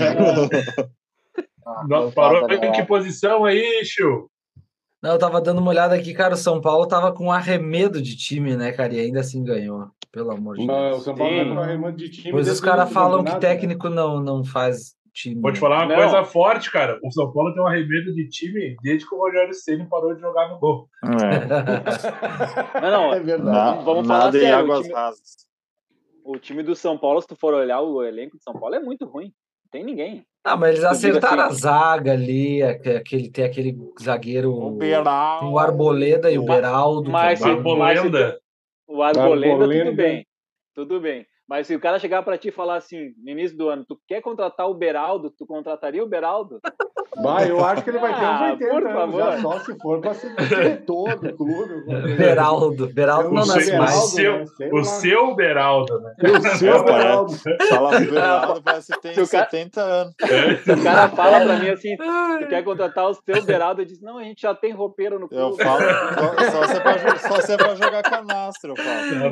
Parou em que posição aí, Chiu? Não, eu tava dando uma olhada aqui, cara, o São Paulo tava com um arremedo de time, né, cara, e ainda assim ganhou, pelo amor de Deus. O São Paulo tá com um arremedo de time. Pois os caras falam que técnico não faz time. Vou te falar uma coisa forte, cara. O São Paulo tem um arremedo de time desde que o Rogério Ceni parou de jogar no gol. Não, é verdade. Vamos falar sério. Águas rasas. O time do São Paulo, se tu for olhar o elenco do São Paulo, é muito ruim. Não tem ninguém. Ah, mas eles acertaram a zaga ali, tem aquele zagueiro, o Arboleda e o Beraldo. O Arboleda, tudo bem. Mas se o cara chegar pra ti e falar assim, no início do ano, tu quer contratar o Beraldo, tu contrataria o Beraldo? Eu acho que ele vai ter uns 80 por anos, favor. já, só se for pra ser diretor do clube. Beraldo não nasce mais. O seu Beraldo, né? O seu Beraldo. Fala pro Beraldo, parece que tem 70 anos. Se o cara fala pra mim assim, tu quer contratar o seu Beraldo, eu disse, não, a gente já tem roupeiro no clube. Eu falo, só se é pra jogar canastro, eu falo.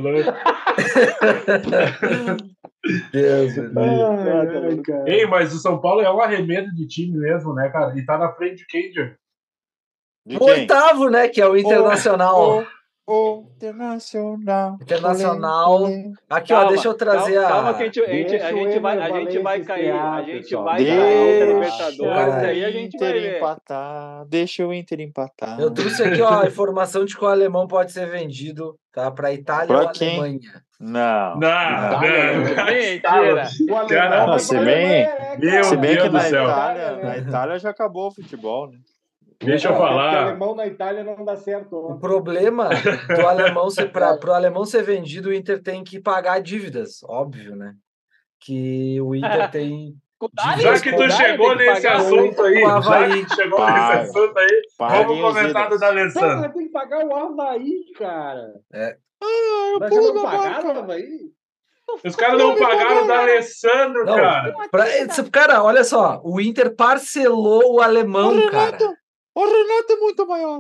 Deus. Ei, mas o São Paulo é um arremedo de time mesmo, né, cara? E tá na frente de quem, Diego? O oitavo, né? Que é o Internacional. Internacional. Aqui, calma, ó, deixa eu trazer calma que a gente vai cair. A gente vai cair na Libertadores, aí a gente vai ver. Deixa o Inter empatar. Eu trouxe aqui, ó, a informação de que o alemão pode ser vendido, tá? Pra Itália ou Alemanha. Não. Mentira. Se bem que na Itália já acabou o futebol, né? Deixa eu falar. O alemão na Itália não dá certo. O problema do alemão pro alemão ser vendido, o Inter tem que pagar dívidas, óbvio, né? Que o Inter tem. Já que tu chegou nesse assunto aí, vamos comentar do D'Alessandro. Tem que pagar o Avaí, cara. Mas já não pagaram o Avaí? Os caras não pagaram o D'Alessandro, cara. Cara, olha só, o Inter parcelou o alemão, cara. O Renato é muito maior.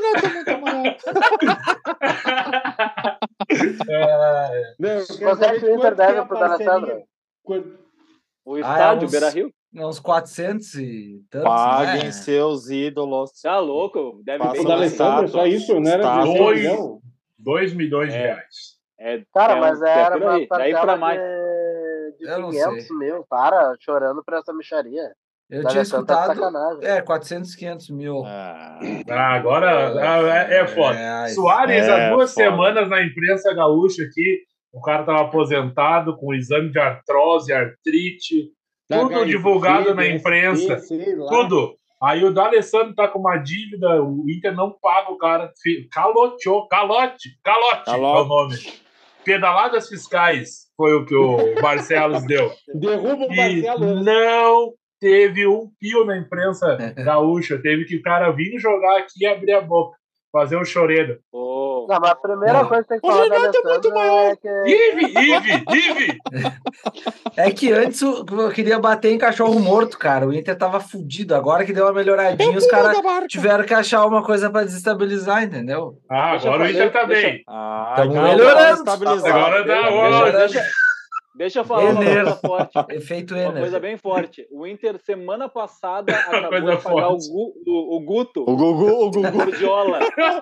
Quanto é que o Inter deve pro D'Alessandro? O estádio, Beira-Rio? Uns 400 e tantos. Paguem seus ídolos. Tá louco? Deve o D'Alessandro, só isso, né? 2 milhões de reais. Cara, mas era uma daí pra mais. De 500 mil. Para chorando pra essa micharia. Eu tinha escutado 400, 500 mil. Agora é foda. Soares, há 2 semanas na imprensa gaúcha aqui, o cara estava aposentado com exame de artrose, artrite, tudo divulgado na imprensa, tudo. Aí o D'Alessandro tá com uma dívida, o Inter não paga o cara, calote é o nome. Pedaladas fiscais foi o que o Barcelos deu. Derruba o Barcelos. Não teve um pio na imprensa gaúcha. Teve que o cara vir jogar aqui e abrir a boca. Fazer um choredo. Não, mas a primeira coisa que tem que falar do Alessandro é que... Ive! É que antes eu queria bater em cachorro morto, cara. O Inter tava fudido. Agora que deu uma melhoradinha, os caras tiveram que achar uma coisa pra desestabilizar, entendeu? Agora o Inter tá bem. Estamos melhorando. Agora dá. Deixa eu falar uma coisa forte. Efeito Uma coisa bem forte. O Inter, semana passada, acabou de pagar o Guto. O Gugu. Gordiola.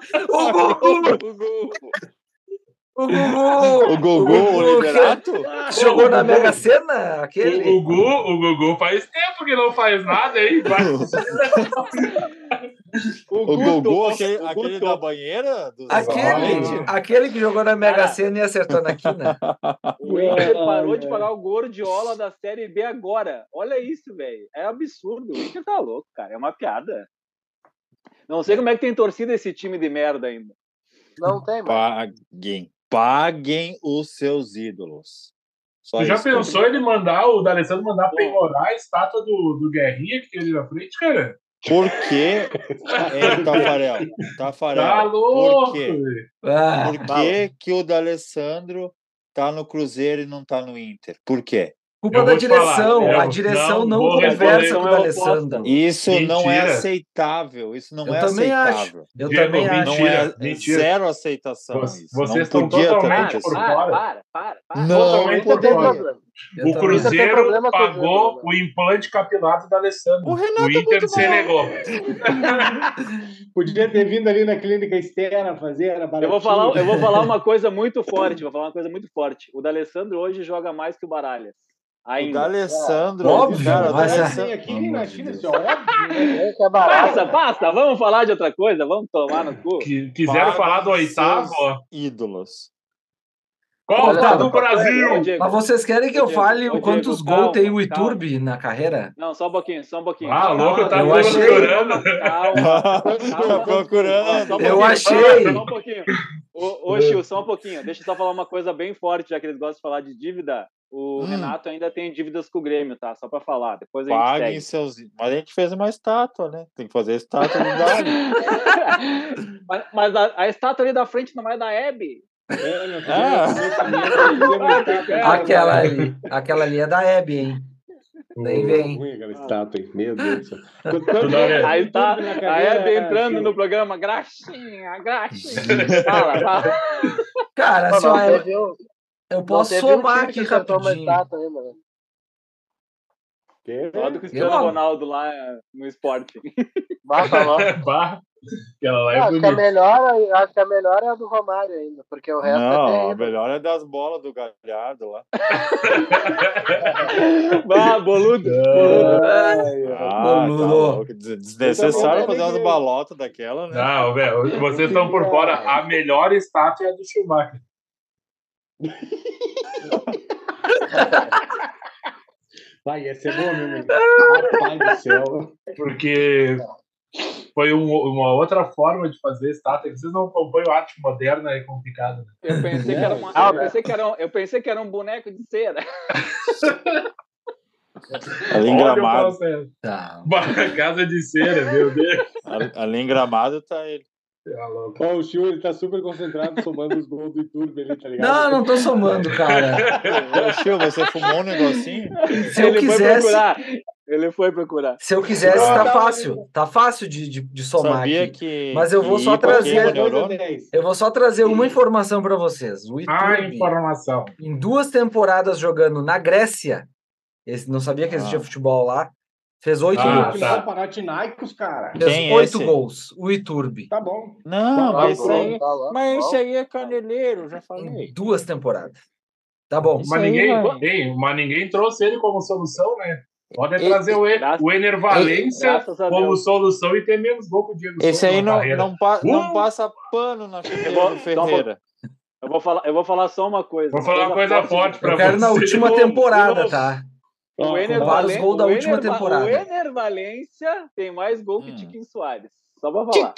O Gugu, o Liberato? Jogou na Mega Sena? Aquele? O Gugu faz tempo que não faz nada aí. O Gugu, aquele da banheira? Aquele que jogou na Mega Sena e acertou na quina. O Inter parou de pagar o Gordiola da Série B agora. Olha isso, velho. É absurdo. O Inter tá louco, cara. É uma piada. Não sei como é que tem torcida esse time de merda ainda. Não tem, mano. Paguem os seus ídolos. Tu já pensou ele mandar, o D'Alessandro mandar penhorar a estátua do Guerrinha que tem ali na frente, cara? Por quê? Tafarel. Tá louco, por quê? Por que o D'Alessandro tá no Cruzeiro e não tá no Inter? Por quê? Culpa da direção. A direção não conversa com o D'Alessandro. Isso não é aceitável. Isso não é aceitável. Eu também acho. Não é zero aceitação. Vocês estão totalmente por fora. Para. Totalmente por fora. O Cruzeiro pagou o implante capilar do D'Alessandro. O Inter se negou. Podia ter vindo ali na clínica externa fazer. Eu vou falar uma coisa muito forte. O D'Alessandro hoje joga mais que o Baralhas. Ainda. O D'Alessandro, óbvio, cara, tem aqui na China, isso é óbvio. Basta, vamos falar de outra coisa, vamos tomar no cu. Quiseram falar do oitavo, ó. Ídolos. Copa do Brasil! Mas vocês querem que eu fale quantos gols tem o Iturbe na carreira? Não, só um pouquinho. Ah, louco, tá procurando. Tá procurando. Eu achei. Só um pouquinho. Ô, Chiu, só um pouquinho. Deixa eu só falar uma coisa bem forte, já que eles gostam de falar de dívida. O Renato ainda tem dívidas com o Grêmio, tá? Só pra falar. Depois a gente Paguem seus... Mas a gente fez uma estátua, né? Tem que fazer a estátua do Dali. Mas a estátua ali da frente não é da Hebe. Aquela ali é da Hebe, hein? Nem vem. Ruim aquela estátua, hein? Meu Deus do céu. Aí tá a Hebe entrando no programa. Graxinha. Fala. Cara, assim, eu posso somar aqui rapidinho. Só do Cristiano Ronaldo lá no esporte. Aquela lá é acho que a melhor é a do Romário ainda, porque o resto não, a melhor é das bolas do Galhardo lá. Boludo. Boludo. Tá desnecessário fazer umas balotas daquela, né? Não, velho, vocês estão por fora. A melhor estátua é a do Schumacher. Vai, ia ser bom mesmo. Rapaz do céu. Porque foi uma outra forma de fazer estátua. Vocês não acompanham arte moderna, é complicado. Né? Eu pensei que era um boneco de cera. Ali em Gramado. Casa de cera, meu Deus. Ali em Gramado tá ele. O Chiu, ele tá super concentrado somando os gols do Iturbe ali, tá ligado? Não tô somando, cara. Chiu, você fumou um negocinho? Se eu quisesse... Ele foi procurar. Se eu quisesse, tá fácil. Tá fácil de somar. Sabia aqui. Que, mas eu vou só trazer. Eu vou só trazer uma informação para vocês. O Iturbe, informação. Em 2 temporadas jogando na Grécia, não sabia que existia futebol lá. Fez 8 gols. Tá. Panathinaikos, cara. Fez 8 gols. O Iturbe. Tá bom. Não, mas isso aí é caneleiro, já falei. Em 2 temporadas. Tá bom. Mas ninguém trouxe ele como solução, né? Pode trazer o Ener Valencia como solução e ter menos gol que o Diego Souza. Esse aí não passa pano na chuteira do Ferreira. Eu vou falar só uma coisa. Vou falar uma coisa forte pra você. Eu quero na última temporada, tá? O Ener Valencia tem mais gol que Tiquinho Soares. Só pra falar.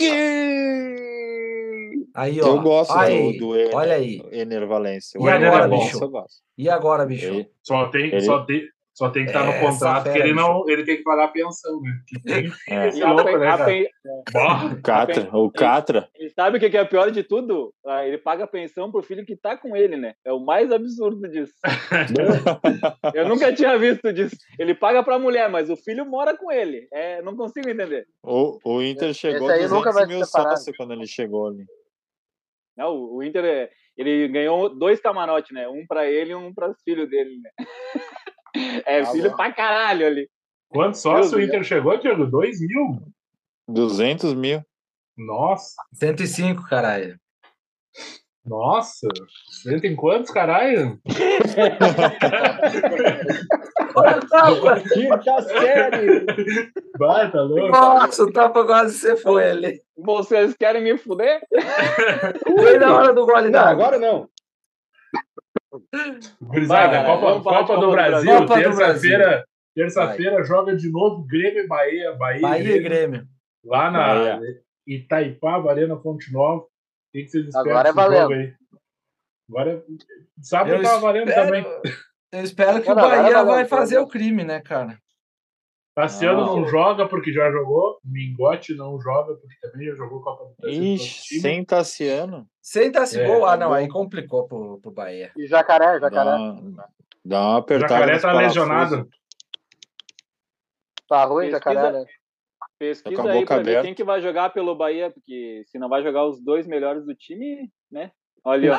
Aí, ó. Eu gosto do olha aí. Ener Valencia. E agora, bicho? E agora, bicho? Só tem que estar no contrato que ele tem que pagar a pensão, né? Que tem esse louco, né, o Catra. E sabe o que é pior de tudo? Ele paga a pensão pro filho que tá com ele, né? É o mais absurdo disso. Eu nunca tinha visto disso. Ele paga pra mulher, mas o filho mora com ele. Não consigo entender. O Inter chegou a 200 mil sócios quando ele chegou ali. Não, o Inter, ele ganhou 2 camarotes, né? Um pra ele e um para os filhos dele, né? Filho pra caralho ali. Quantos sócios o Inter chegou, Diego? 2 mil? 200 mil. Nossa. 105, caralho. Nossa. Você tem quantos, caralho? Quinta série. Vai, tá louco? Nossa, o tapa quase você foi ali. Vocês querem me fuder? Foi na hora do gole, não. Agora não. Gurizada, Copa do Brasil, terça-feira joga de novo Grêmio e Bahia. Bahia e Grêmio. Lá na Itaipava, Arena Fonte Nova. O que vocês esperam agora desse jogo aí? Agora, sábado tava valendo também. Eu espero que o Bahia vai fazer o crime, né, cara? Tassiano não joga porque já jogou. Mingote não joga porque também já jogou Copa do Brasil. Ixi, sem Tassiano. Sem Tassiano, não, aí complicou pro Bahia. E Jacaré. Dá uma apertada. O Jacaré tá lesionado. Tá ruim, Jacaré, né? Pesquisa aí pra ver quem que vai jogar pelo Bahia, porque se não vai jogar os 2 melhores do time, né? Olha,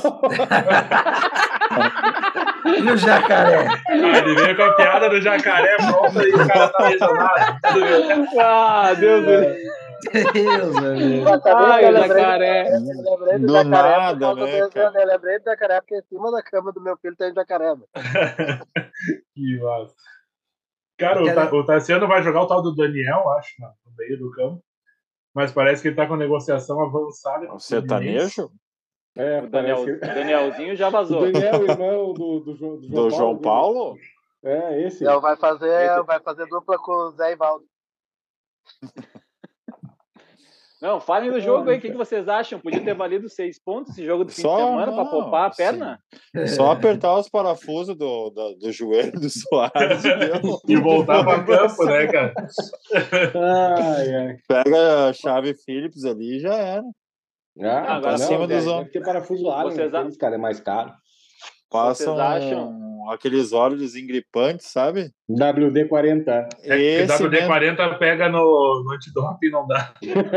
E o Jacaré? Ele veio com a piada do Jacaré pronta e o cara tá lesionado. Deus do Jacaré. Do nada, né, cara? Eu lembrei do Jacaré porque em cima da cama do meu filho tem Jacaré. Que massa. Cara, o Tassiano vai jogar o tal do Daniel, acho, no meio do campo. Mas parece que ele tá com negociação avançada. O sertanejo? O Danielzinho já vazou. O Daniel, irmão do João Paulo? É, esse. Então vai fazer dupla com o Zé Ivaldo. Não, falem do jogo aí, o que vocês acham? Podia ter valido 6 pontos esse jogo do fim de semana para poupar a perna? Só apertar os parafusos do joelho do Soares e voltar para campo, né, cara? Pega a chave Phillips ali e já era. Agora acima dos homens. Deve ter parafuso Allen, cara, é mais caro. Passam aqueles óleos engripantes, sabe? WD-40. WD-40 pega no antidoping, não dá.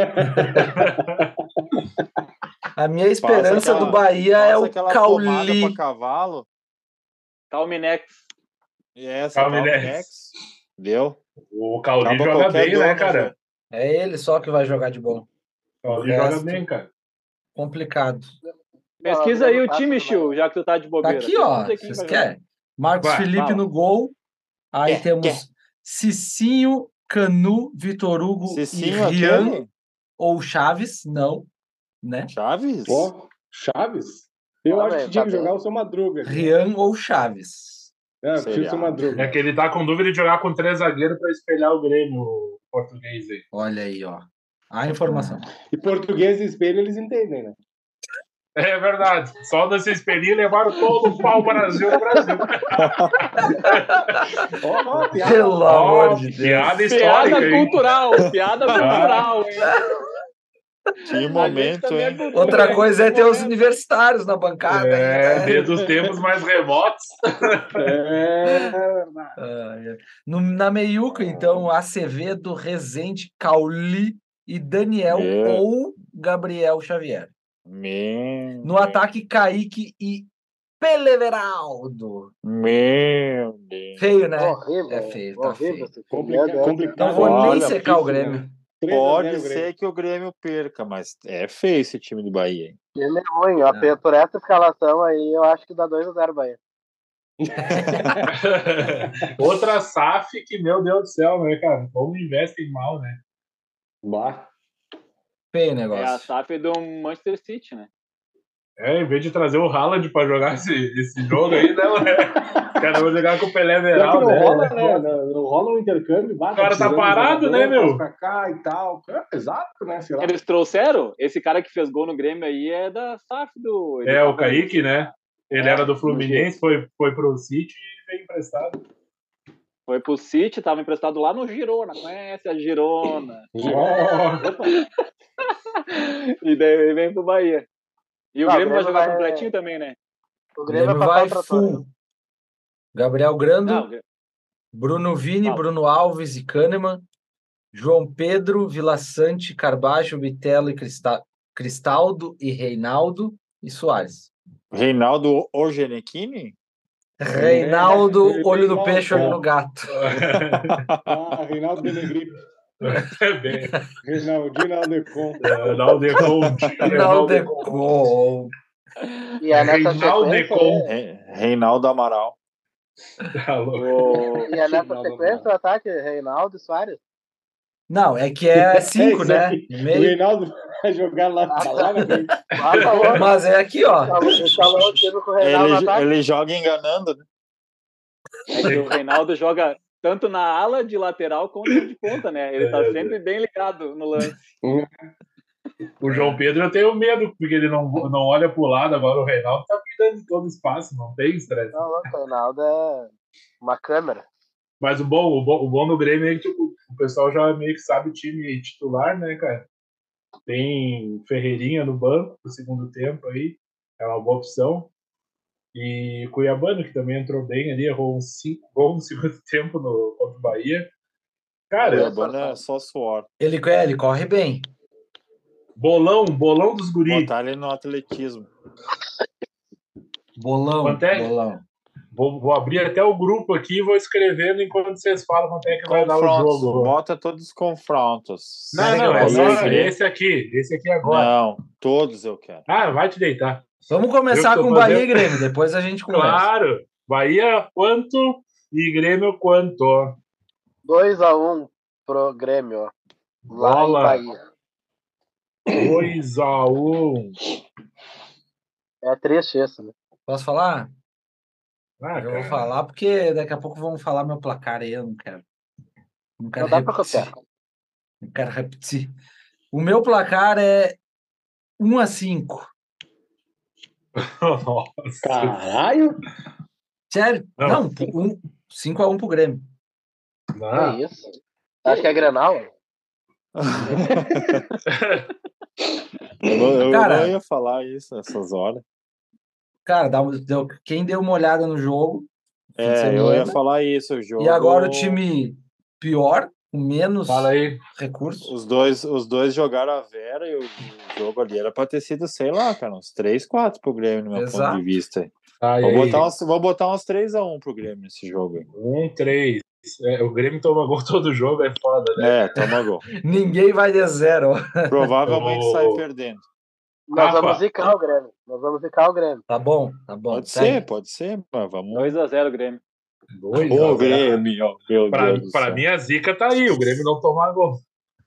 A minha esperança do Bahia é o Cauli. Para cavalo. Calminex. Calminex. Deu. O Cauli joga bem, né, cara? É ele só que vai jogar de bom. O Cauli joga bem, cara. Complicado. Pesquisa aí o time, Chiu, já que tu tá de bobeira. Tá aqui, ó. Vocês querem? Marcos Felipe no gol. Aí temos Cicinho, Canu, Vitor Hugo Cicinho, e Rian. Ou Chaves, não. Né? Chaves? Chaves? Eu acho que tinha que jogar o seu Madruga. Rian ou Chaves. Eu preciso o seu Madruga. É que ele tá com dúvida de jogar com 3 zagueiros pra espelhar o Grêmio, o português aí. Olha aí, ó. A informação. E português e espelho eles entendem, né? É verdade. Só nesse espelhinho levaram todo o pau Brasil no Brasil. Pelo amor de Deus. Piada histórica. Piada cultural. Piada cultural, hein? Que momento, hein? Outra coisa é ter os universitários na bancada. Desde os tempos mais remotos. Na meiuca, então, Acevedo, Rezende, Cauli e Daniel ou Gabriel Xavier. No ataque, Kaique e Peleveraldo. Meu Deus. Feio, né? Horrível, é feio, tá feio. Complicado. Não vou nem secar o Grêmio. Pode ser que o Grêmio perca, mas é feio esse time do Bahia. Ele é ruim, por essa escalação aí, eu acho que dá 2-0 Bahia. Outra SAF que, meu Deus do céu, né, cara? Como investem mal, né? Feio negócio. É a SAF do Manchester City, né? Em vez de trazer o Haaland pra jogar esse jogo aí, né? Os caras vão jogar com o Pelé Veraldo. Não rola um intercâmbio. O cara tá parado, né, meu? Pra cá e tal. Exato, né? Sei lá. Eles trouxeram? Esse cara que fez gol no Grêmio aí é da SAF do... o Kaique, né? Ele era do Fluminense, foi pro City e veio emprestado. Foi pro City, tava emprestado lá no Girona. Conhece a Girona? E daí vem pro Bahia. E o Grêmio vai jogar completinho também, né? O Grêmio vai full. Gabriel Grando, Bruno Vini, Bruno Alves e Kahneman, João Pedro, Vila Sante, Carbacho, Bitelo e Cristaldo e Reinaldo e Soares. Reinaldo Orgenequini? Reinaldo, olho no peixe, olho no gato. Reinaldo Benegripe. Reinaldecon. Reinaldecon. E a Reinaldecon. Reinaldo Amaral. E a nessa sequência o ataque Reinaldo e Soares? Não, é que é 5, né? O Reinaldo vai jogar lá na frente. Mas é aqui, ó. Ele joga enganando, né? É que o Reinaldo joga tanto na ala de lateral quanto de ponta, né? Ele tá sempre bem ligado no lance. O João Pedro eu tenho medo, porque ele não olha pro lado, agora o Reinaldo tá cuidando de todo o espaço, não tem estresse. Não, o Reinaldo é uma câmera. Mas o bom do Grêmio é que tipo, o pessoal já meio que sabe o time titular, né, cara? Tem Ferreirinha no banco pro segundo tempo aí, é uma boa opção. E Cuiabano, que também entrou bem ali, errou uns 5 gols no segundo tempo contra o Bahia. Cara, Cuiabano é só suor. Ele corre bem. bolão dos guris. Botar ele no atletismo. Bolão. Vou abrir até o grupo aqui e vou escrevendo enquanto vocês falam quanto é que vai dar o jogo. Bota todos os confrontos. Não, é só esse aqui agora. Não, todos eu quero. Ah, vai te deitar. Vamos começar com Bahia e Grêmio, depois a gente conversa. Claro, Bahia quanto e Grêmio quanto? 2-1 pro Grêmio, lá em Bahia. 2-1. É triste isso, né? Posso falar? Eu vou falar porque daqui a pouco vão falar meu placar aí, eu não quero repetir. Não quero repetir. O meu placar é 1-5. Nossa. Caralho! Sério? Não 5-1 pro Grêmio. Não. Que isso? Acho que é Grenal. Eu não ia falar isso nessas horas. Cara, quem deu uma olhada no jogo. Eu ia falar isso. O jogo... E agora o time pior, com menos Fala aí. recursos. Os dois jogaram a Vera e o jogo ali era pra ter sido, sei lá, cara, uns 3-4 pro Grêmio, no meu ponto de vista. Vou botar uns 3-1 pro Grêmio nesse jogo aí. 1-3. O Grêmio toma gol todo jogo, é foda, né? Toma gol. Ninguém vai de 0. Provavelmente sai perdendo. Nós vamos zicar o Grêmio. Tá bom. Pode ser, mas vamos. 2-0 Grêmio. O Grêmio, meu Deus. Pra mim, a zica tá aí, o Grêmio não tomar gol.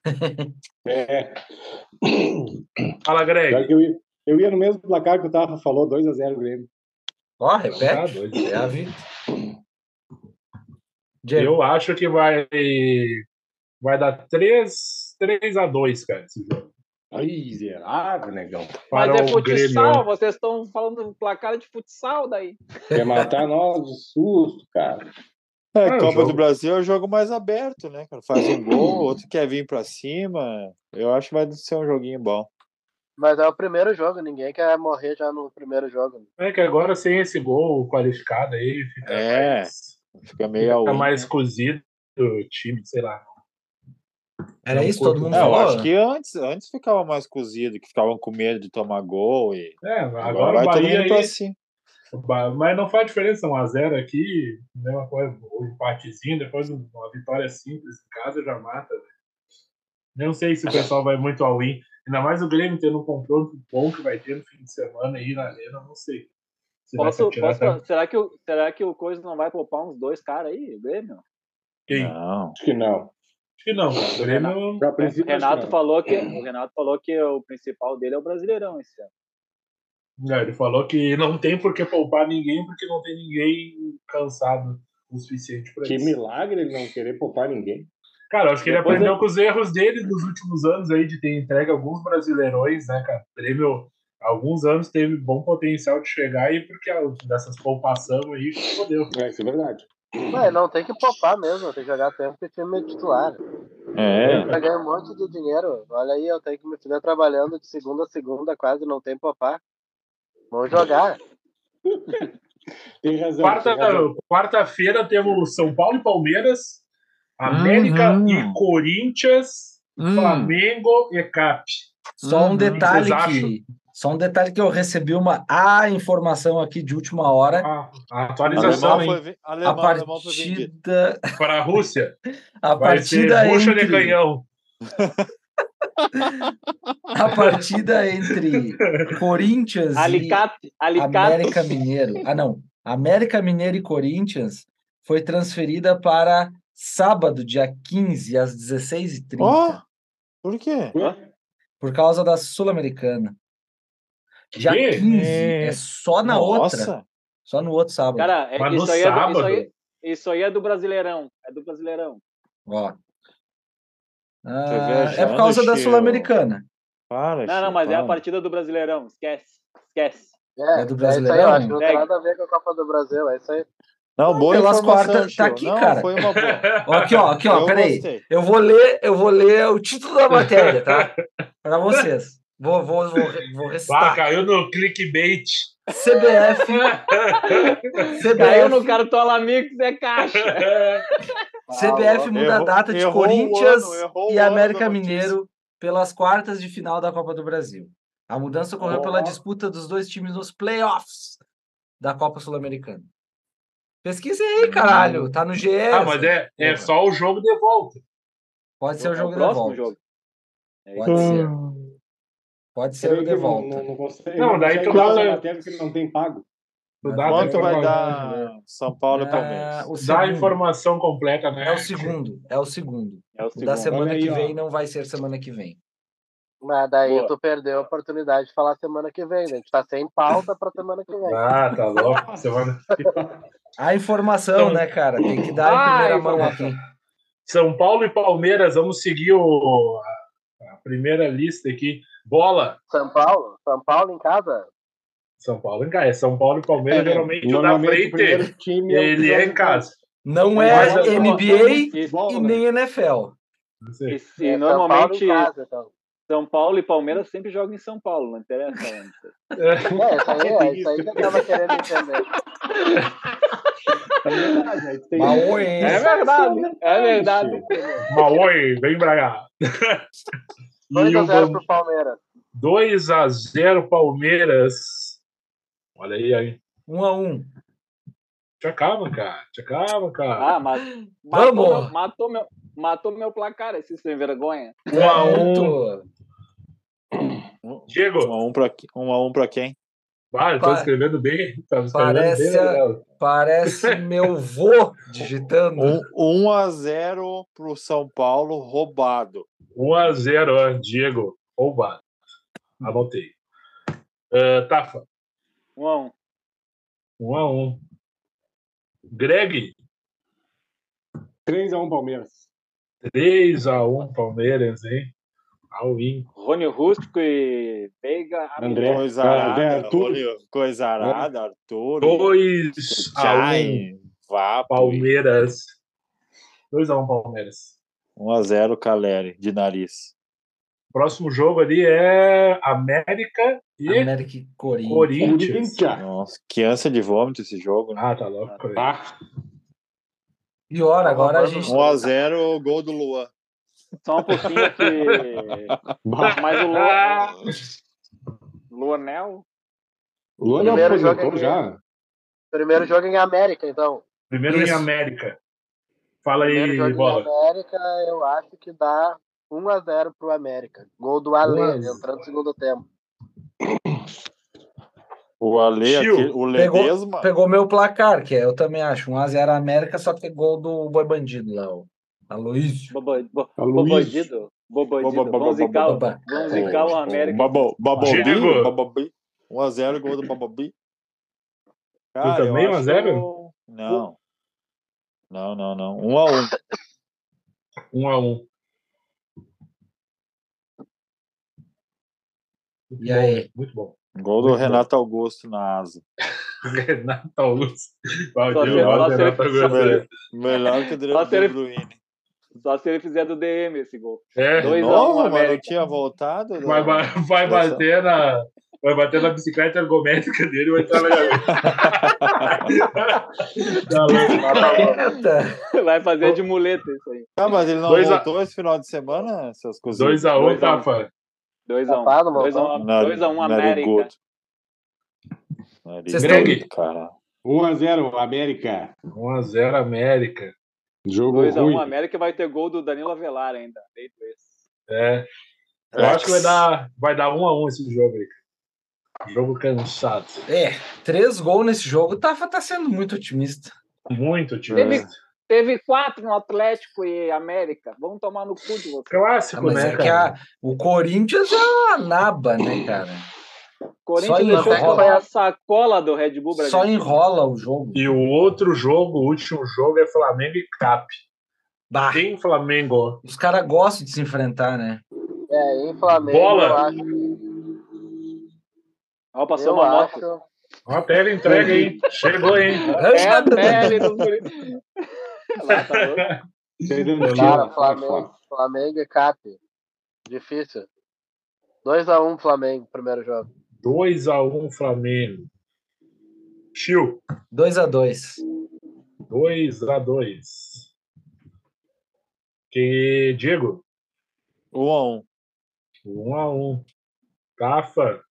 Fala, Greg. Eu ia no mesmo placar que o Tafa falou, 2-0 Grêmio. Repete. É a vida. Eu acho que vai dar 3-2, cara, esse jogo. Ai, zerado, negão. Mas é futsal, vocês estão falando do placar de futsal daí. Quer matar nós de susto, cara. Copa do Brasil é o jogo mais aberto, né, cara? Faz um gol, outro quer vir pra cima. Eu acho que vai ser um joguinho bom. Mas é o primeiro jogo, ninguém quer morrer já no primeiro jogo. É que agora sem esse gol qualificado aí, fica meio mais cozido o time, sei lá. Era isso todo mundo falou? Eu acho que antes ficava mais cozido, que ficavam com medo de tomar gol. Agora vai todo mundo pra cima. Mas não faz diferença, 1-0 aqui, mesma coisa, um empatezinho, depois uma vitória simples em casa já mata. Não sei se o pessoal vai muito ao win. Ainda mais o Grêmio tendo um confronto bom que vai ter no fim de semana aí na Arena, não sei. Será que o Coisa não vai poupar uns 2 caras aí, o Grêmio? Quem? Não. Acho que não. O Grêmio... O Renato falou que o principal dele é o Brasileirão esse ano. Ele falou que não tem por que poupar ninguém, porque não tem ninguém cansado o suficiente para isso. Que milagre ele não querer poupar ninguém. Cara, eu acho que ele aprendeu com os erros dele nos últimos anos aí, de ter entregue alguns brasileirões, né, cara? O Grêmio, há alguns anos, teve bom potencial de chegar e porque dessas poupações aí, fodeu. Isso é verdade. Não tem que poupar mesmo, tem que jogar tempo que o time é titular. Pra ganhar um monte de dinheiro. Olha aí, eu tenho que me estiver trabalhando de segunda a segunda, quase não tem poupar. Vamos jogar. Tem razão. Quarta-feira temos São Paulo e Palmeiras, América e Corinthians, Flamengo e Cap. Só um detalhe que eu recebi uma informação aqui de última hora. A atualização, a partida para a Rússia. A partida bucha de canhão. A partida entre Corinthians Alicate. América Mineiro. América Mineiro e Corinthians foi transferida para sábado, dia 15, às 16h30. Por quê? Por causa da Sul-Americana. Dia 15 é só na outra. Só no outro sábado. Cara, mas no sábado? Isso aí é do Brasileirão. Ó. É por causa da Sul-Americana. Não, mas é a partida do Brasileirão. Esquece. É do Brasileirão? Acho que não tem nada a ver com a Copa do Brasil, é isso aí. Não, boa pelas informação, quartas, tá aqui, cara. Foi uma boa. Aqui, ó, peraí. Eu vou ler o título da matéria, tá? Pra vocês. Vou recitar. Caiu no clickbait. CBF. Caiu no Cartola Mix, é caixa. CBF muda a data de Corinthians e América Mineiro pelas quartas de final da Copa do Brasil. A mudança ocorreu pela disputa dos dois times nos playoffs da Copa Sul-Americana. Pesquisa aí, caralho. Tá no GE. Mas é só o jogo de volta. Pode ser o jogo de volta. Jogo. Pode ser o de volta. Não, daí tu dá que não tem pago. Quanto vai dar São Paulo e Palmeiras? Dá a informação completa, né? É o segundo. O da semana que vem não vai ser semana que vem. Mas daí tu perdeu a oportunidade de falar semana que vem, né? A gente tá sem pauta pra semana que vem. Tá louco. Semana... A informação, né, cara? Tem que dar em primeira mão aqui. São Paulo e Palmeiras, vamos seguir a primeira lista aqui. Bola. São Paulo em casa? São Paulo em casa. É São Paulo e Palmeiras, geralmente o da frente, ele é em casa. Não é NBA e nem NFL. E normalmente São Paulo e Palmeiras sempre jogam em São Paulo, não interessa onde. Isso aí que eu tava querendo entender. É verdade. Maoi, vem pra cá. 2-0 pro Palmeiras. 2-0 Palmeiras. Olha aí. 1-1. Te calma, cara. Mas matou meu placar, esse sem vergonha. 1-1. Diego. 1-1 pra quem? Eu tô escrevendo bem. Parece meu vô digitando. 1-0 pro São Paulo, roubado. 1-0, Diego, roubado. Anotei. Tafa. 1-1. 1-1. Greg. 3-1 Palmeiras. 3-1 Palmeiras, hein? Rony Rústico e Veiga. André. Coisa arada, Arthur. 2-1 Palmeiras. 2-1 Palmeiras. 1-0 Caleri, de nariz. Próximo jogo ali é América e Corinthians. Nossa, que ânsia de vômito esse jogo, né? Tá louco. Pior, agora a gente... 1-0, gol do Luan. Só um pouquinho que... Mas o Luanel... Primeiro jogo já. Primeiro jogo em América, então. Em América. Fala aí, Bola. Em América, eu acho que dá 1-0 pro América. Gol do Ale, entrando no segundo tempo. O Ale, o Ledesma... Pegou meu placar, que eu também acho. 1-0 América, só que é gol do Boi Bandido lá, o Aloysio. Bobandido. Vamos zicar o América. Babobi. 1-0, gol do Babobi. Tu também 1-0? Não. 1-1. 1-1. E aí? Muito bom. Gol do Renato Augusto na asa. Renato Augusto. Melhor que o De Bruyne. Só se ele fizer do DM esse gol. 2-1 mas não tinha voltado. Vai bater na bicicleta ergométrica dele e vai entrar na Vai fazer de muleta isso aí. Mas ele não voltou esse final de semana, seus cozinhos? 2-1, Tafa. 2-1 América. Greg. 1-0 América. 1-0 América. Jogo 2-1 América, vai ter gol do Danilo Avelar ainda. Eu acho que vai dar 1-1 esse jogo aí. Jogo cansado. 3 gols nesse jogo. Tá sendo muito otimista. Muito otimista. Teve 4 no Atlético e América. Vamos tomar no cu de você. Clássico, né, cara? O Corinthians é uma naba, né, cara? Corinthians deixou a sacola do Red Bull Brasil. Só enrola o jogo. E o outro jogo, o último jogo, é Flamengo e Cap. Tem Flamengo. Os caras gostam de se enfrentar, né? Em Flamengo, Bola. eu acho. Ó, passou uma moto. Ó, a tele entrega, hein? Chegou, hein? É a tele dos guris. Lá, tá louco. Cara, Flamengo e Cap. Difícil. 2-1 Flamengo, primeiro jogo. 2-1 Flamengo. Chiu. 2-2. 2-2. Diego? 1-1. 1-1. Tafa?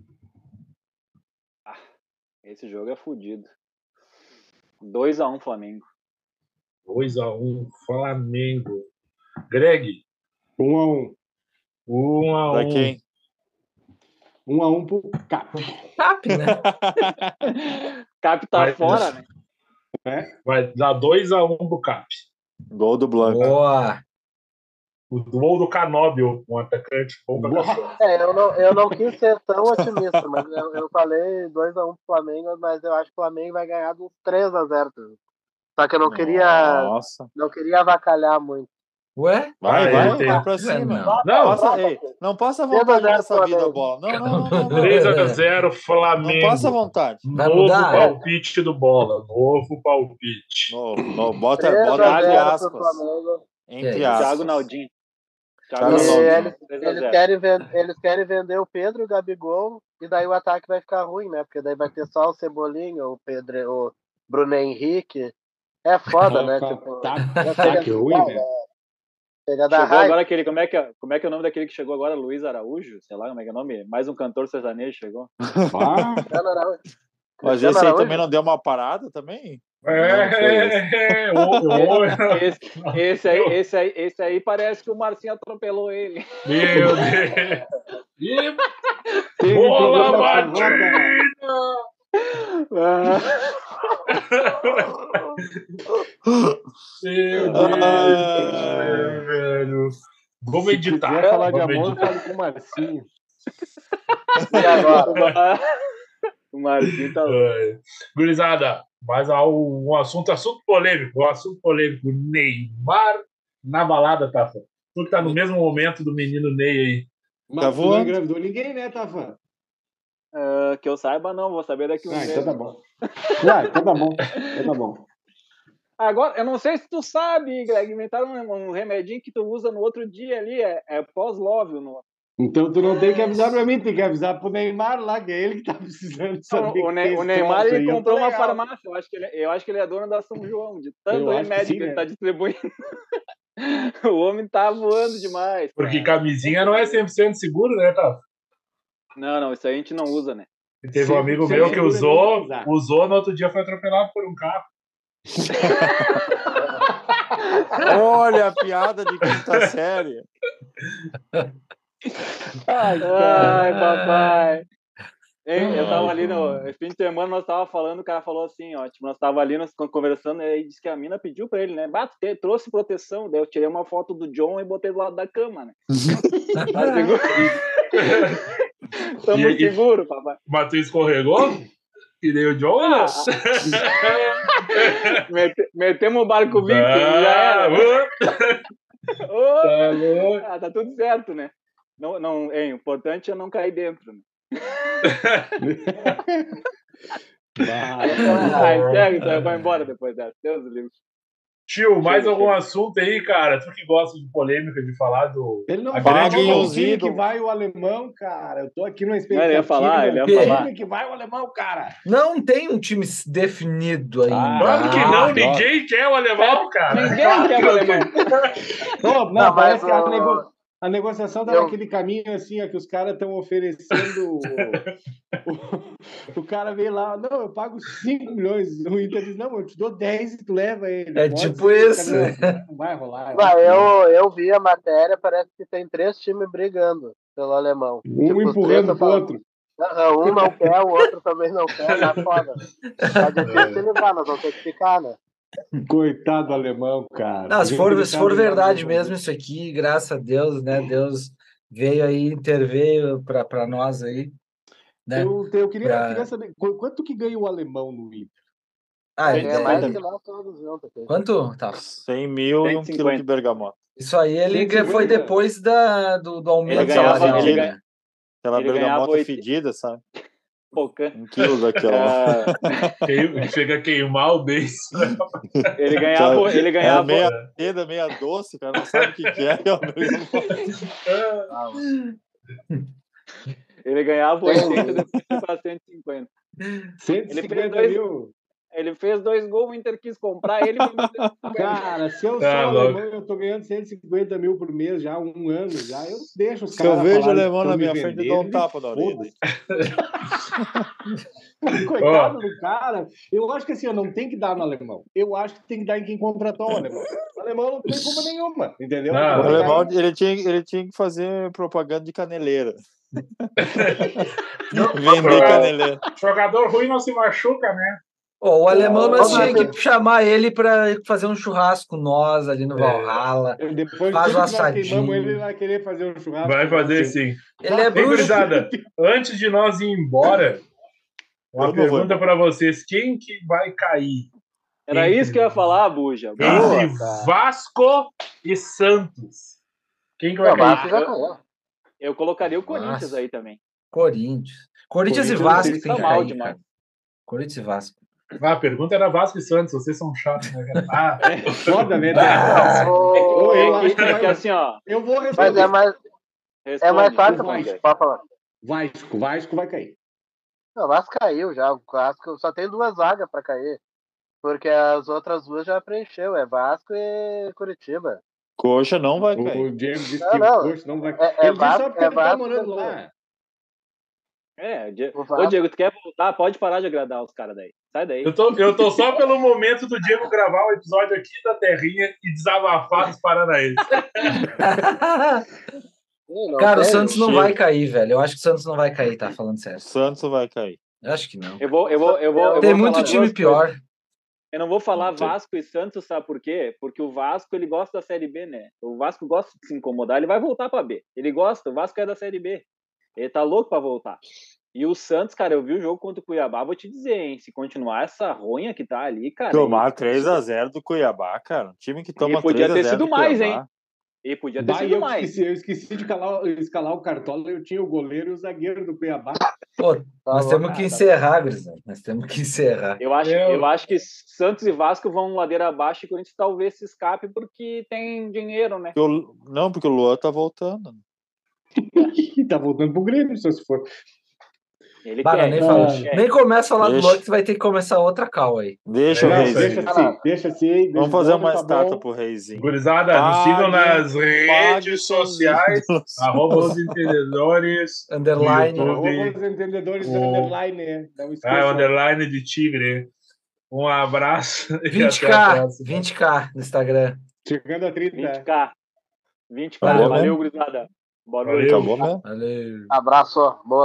Esse jogo é fodido. 2-1 Flamengo. 2-1 Flamengo. Greg? 1-1. 1-1. Pra quem? 1-1 pro Cap. Cap, né? Cap tá fora, né? Vai dar 2-1 pro Cap. Gol do Blanco. Boa. O gol do Canóbio, um atacante bom pra cachorro. Eu não quis ser tão otimista, mas eu falei 2-1 pro Flamengo, mas eu acho que o Flamengo vai ganhar dos 3-0. Só que eu não queria avacalhar muito. Ué? Vai pra cima. Não passa vontade nessa vida, Bola. Não. 3-0 Flamengo. Não passa vontade. Novo palpite do Bola. Novo palpite. Novo. Bota entre aspas. Entre aspas. Thiago Naldinho. Eles querem vender o Pedro e o Gabigol, e daí o ataque vai ficar ruim, né? Porque daí vai ter só o Cebolinha, o Pedro, o Bruno Henrique. É foda, né? Tipo, ataque ruim, velho. Chegou agora aquele, como é que é o nome daquele que chegou agora? Luiz Araújo? Sei lá como é que é o nome. Mais um cantor sertanejo chegou. Mas esse aí também não deu uma parada também? Esse aí parece que o Marcinho atropelou ele. Meu Deus! Bola batida! Meu Deus, velho. Vamos editar. Se quiser falar de amor, fale com o Marcinho. E agora? O Marcinho tá louco. Gurizada, mas um assunto polêmico. Neymar na balada, Tafa. Tu que tá no mesmo momento do menino Ney aí. Mas tu não engravidou ninguém, né, Tafa? Que eu saiba, não. Vou saber daqui um dia. Então tá bom. Então tá bom. Agora, eu não sei se tu sabe, Greg, inventaram um remedinho que tu usa no outro dia ali, é pós-love. Então tu não tem que avisar pra mim, tem que avisar pro Neymar lá, que é ele que tá precisando saber. O Neymar, ele comprou uma farmácia, eu acho que ele é dono da São João, de tanto remédio que ele tá distribuindo. O homem tá voando demais. Porque camisinha não é 100% seguro, né, Tafa? Não, isso aí a gente não usa, né? E teve um amigo meu que usou, no outro dia foi atropelado por um carro. Olha a piada de quinta série. Ai, papai. Eu tava ali no fim de semana, nós tava falando, o cara falou assim, ó, tipo, nós tava ali conversando, e aí disse que a mina pediu pra ele, né? Trouxe proteção, daí eu tirei uma foto do John e botei do lado da cama, né? Estamos seguros, papai. Mas tu escorregou? Que nem o John? Metemos o barco VIP, já era. Tá tudo certo, né? Não, o importante é não cair dentro, né? Então vai embora depois dessa. Deus do livro. Tio, mais algum assunto aí, cara? Tu que gosta de polêmica, de falar do... Ele não fala o time que vai o alemão, cara. Eu tô aqui numa expectativa. Ele ia falar. Que vai o alemão, cara. Não tem um time definido ainda. Claro que não. Ninguém quer o alemão, cara. Ninguém quer o alemão. Não, parece que a negociação tá naquele caminho assim, ó, que os caras estão oferecendo. O cara veio lá, não, eu pago 5 milhões. O Inter diz, não, eu te dou 10 e tu leva ele. É tipo isso. Não vai rolar. Eu vi a matéria, parece que tem 3 times brigando pelo alemão. Um empurrando pro outro. Um não quer, o outro também não quer, tá foda. Tá difícil levar, nós vamos ter que ficar, né? Coitado do alemão, cara. Não, se for verdade mesmo isso aqui, graças a Deus, né? Deus veio aí, interveio para nós aí. Né? Eu queria saber quanto que ganha o alemão no Inter? Ah, É mais que lá todos juntos. Quanto? Tá. 100 mil e 1 quilo de bergamota. Isso aí ele foi depois do aumento Ele ganhava, salarial, ele, né? Aquela ele bergamota ganhava fedida, sabe? 1 quilo daquela. Chega a queimar o beijo. Ele ganhava. É meia seda, meia doce, cara. Não sabe o que é. Ele ganhava 80 depois para 150. 150 mil. Ele fez 2 gols, o Inter quis comprar ele. Cara, se eu sou alemão, eu tô ganhando 150 mil por mês já há 1 ano já. Eu deixo os caras. Se eu vejo alemão na minha frente, eu dou um tapa na orelha. Coitado do cara. Eu acho que assim, não tem que dar no alemão. Eu acho que tem que dar em quem contratou o alemão. O alemão não tem culpa nenhuma, entendeu? Não, o alemão, ele tinha que fazer propaganda de caneleira. Vender caneleira. Jogador ruim não se machuca, né? O alemão nós tinha que chamar ele para fazer um churrasco nós ali no Valhalla. Depois faz o assadinho. Ele vai querer fazer um churrasco. Vai fazer sim. Ele é bruxo. Antes de nós ir embora, uma pergunta para vocês: quem que vai cair? Era isso que eu ia falar, Buja. Entre Vasco e Santos. Quem que vai cair? Eu colocaria o Corinthians aí também. Corinthians e Vasco tem que cair, demais. Corinthians e Vasco. A pergunta era Vasco e Santos, vocês são chatos, né? Foda, né? Assim, ó. Eu vou responder. Mas é mais fácil, pode falar. Vasco vai cair. Não, o Vasco caiu já. O Vasco só tem 2 vagas para cair. Porque as outras 2 já preencheu. É Vasco e Curitiba. Coxa não vai cair. O Diego disse que o Coxa não vai cair. Ele disse só porque ele tá morando lá. Ô, Diego, tu quer voltar? Pode parar de agradar os caras daí. Sai daí. Eu tô só pelo momento do Diego gravar o episódio aqui da Terrinha e desabafar dos paranaenses. Cara, o Santos não vai cair, velho. Eu acho que o Santos não vai cair, tá falando sério. O Santos vai cair. Eu acho que não. Eu vou Tem muito time pior. Eu não vou falar Vasco e Santos, sabe por quê? Porque o Vasco, ele gosta da Série B, né? O Vasco gosta de se incomodar, ele vai voltar pra B. Ele gosta, o Vasco é da Série B. Ele tá louco pra voltar. E o Santos, cara, eu vi o jogo contra o Cuiabá, vou te dizer, hein? Se continuar essa ronha que tá ali, cara... Tomar 3-0 do Cuiabá, cara. Um time que toma 3-0 do Cuiabá. Podia ter sido mais, hein? E podia ter sido mais. Eu esqueci de escalar o Cartola, eu tinha o goleiro e o zagueiro do Cuiabá. Pô, nós temos que encerrar, Grisão. Nós temos que encerrar. Eu acho que Santos e Vasco vão ladeira abaixo e o Corinthians talvez se escape porque tem dinheiro, né? Não, porque o Luan tá voltando. Tá voltando pro Grêmio, só se for. Ele nem começa a falar do Luan, que você vai ter que começar outra call aí. Deixa o Reizinho. Deixa assim. Vamos fazer uma estátua pro Reizinho. Gurizada, nos sigam nas redes sociais. @os entendedores. Underline. @os entendedores, underline. Underline de tigre. Um abraço. 20k no Instagram. Chegando a 30. 20k. Valeu, gurizada. Boa noite. Acabou, né? Valeu. Abraço. Boa.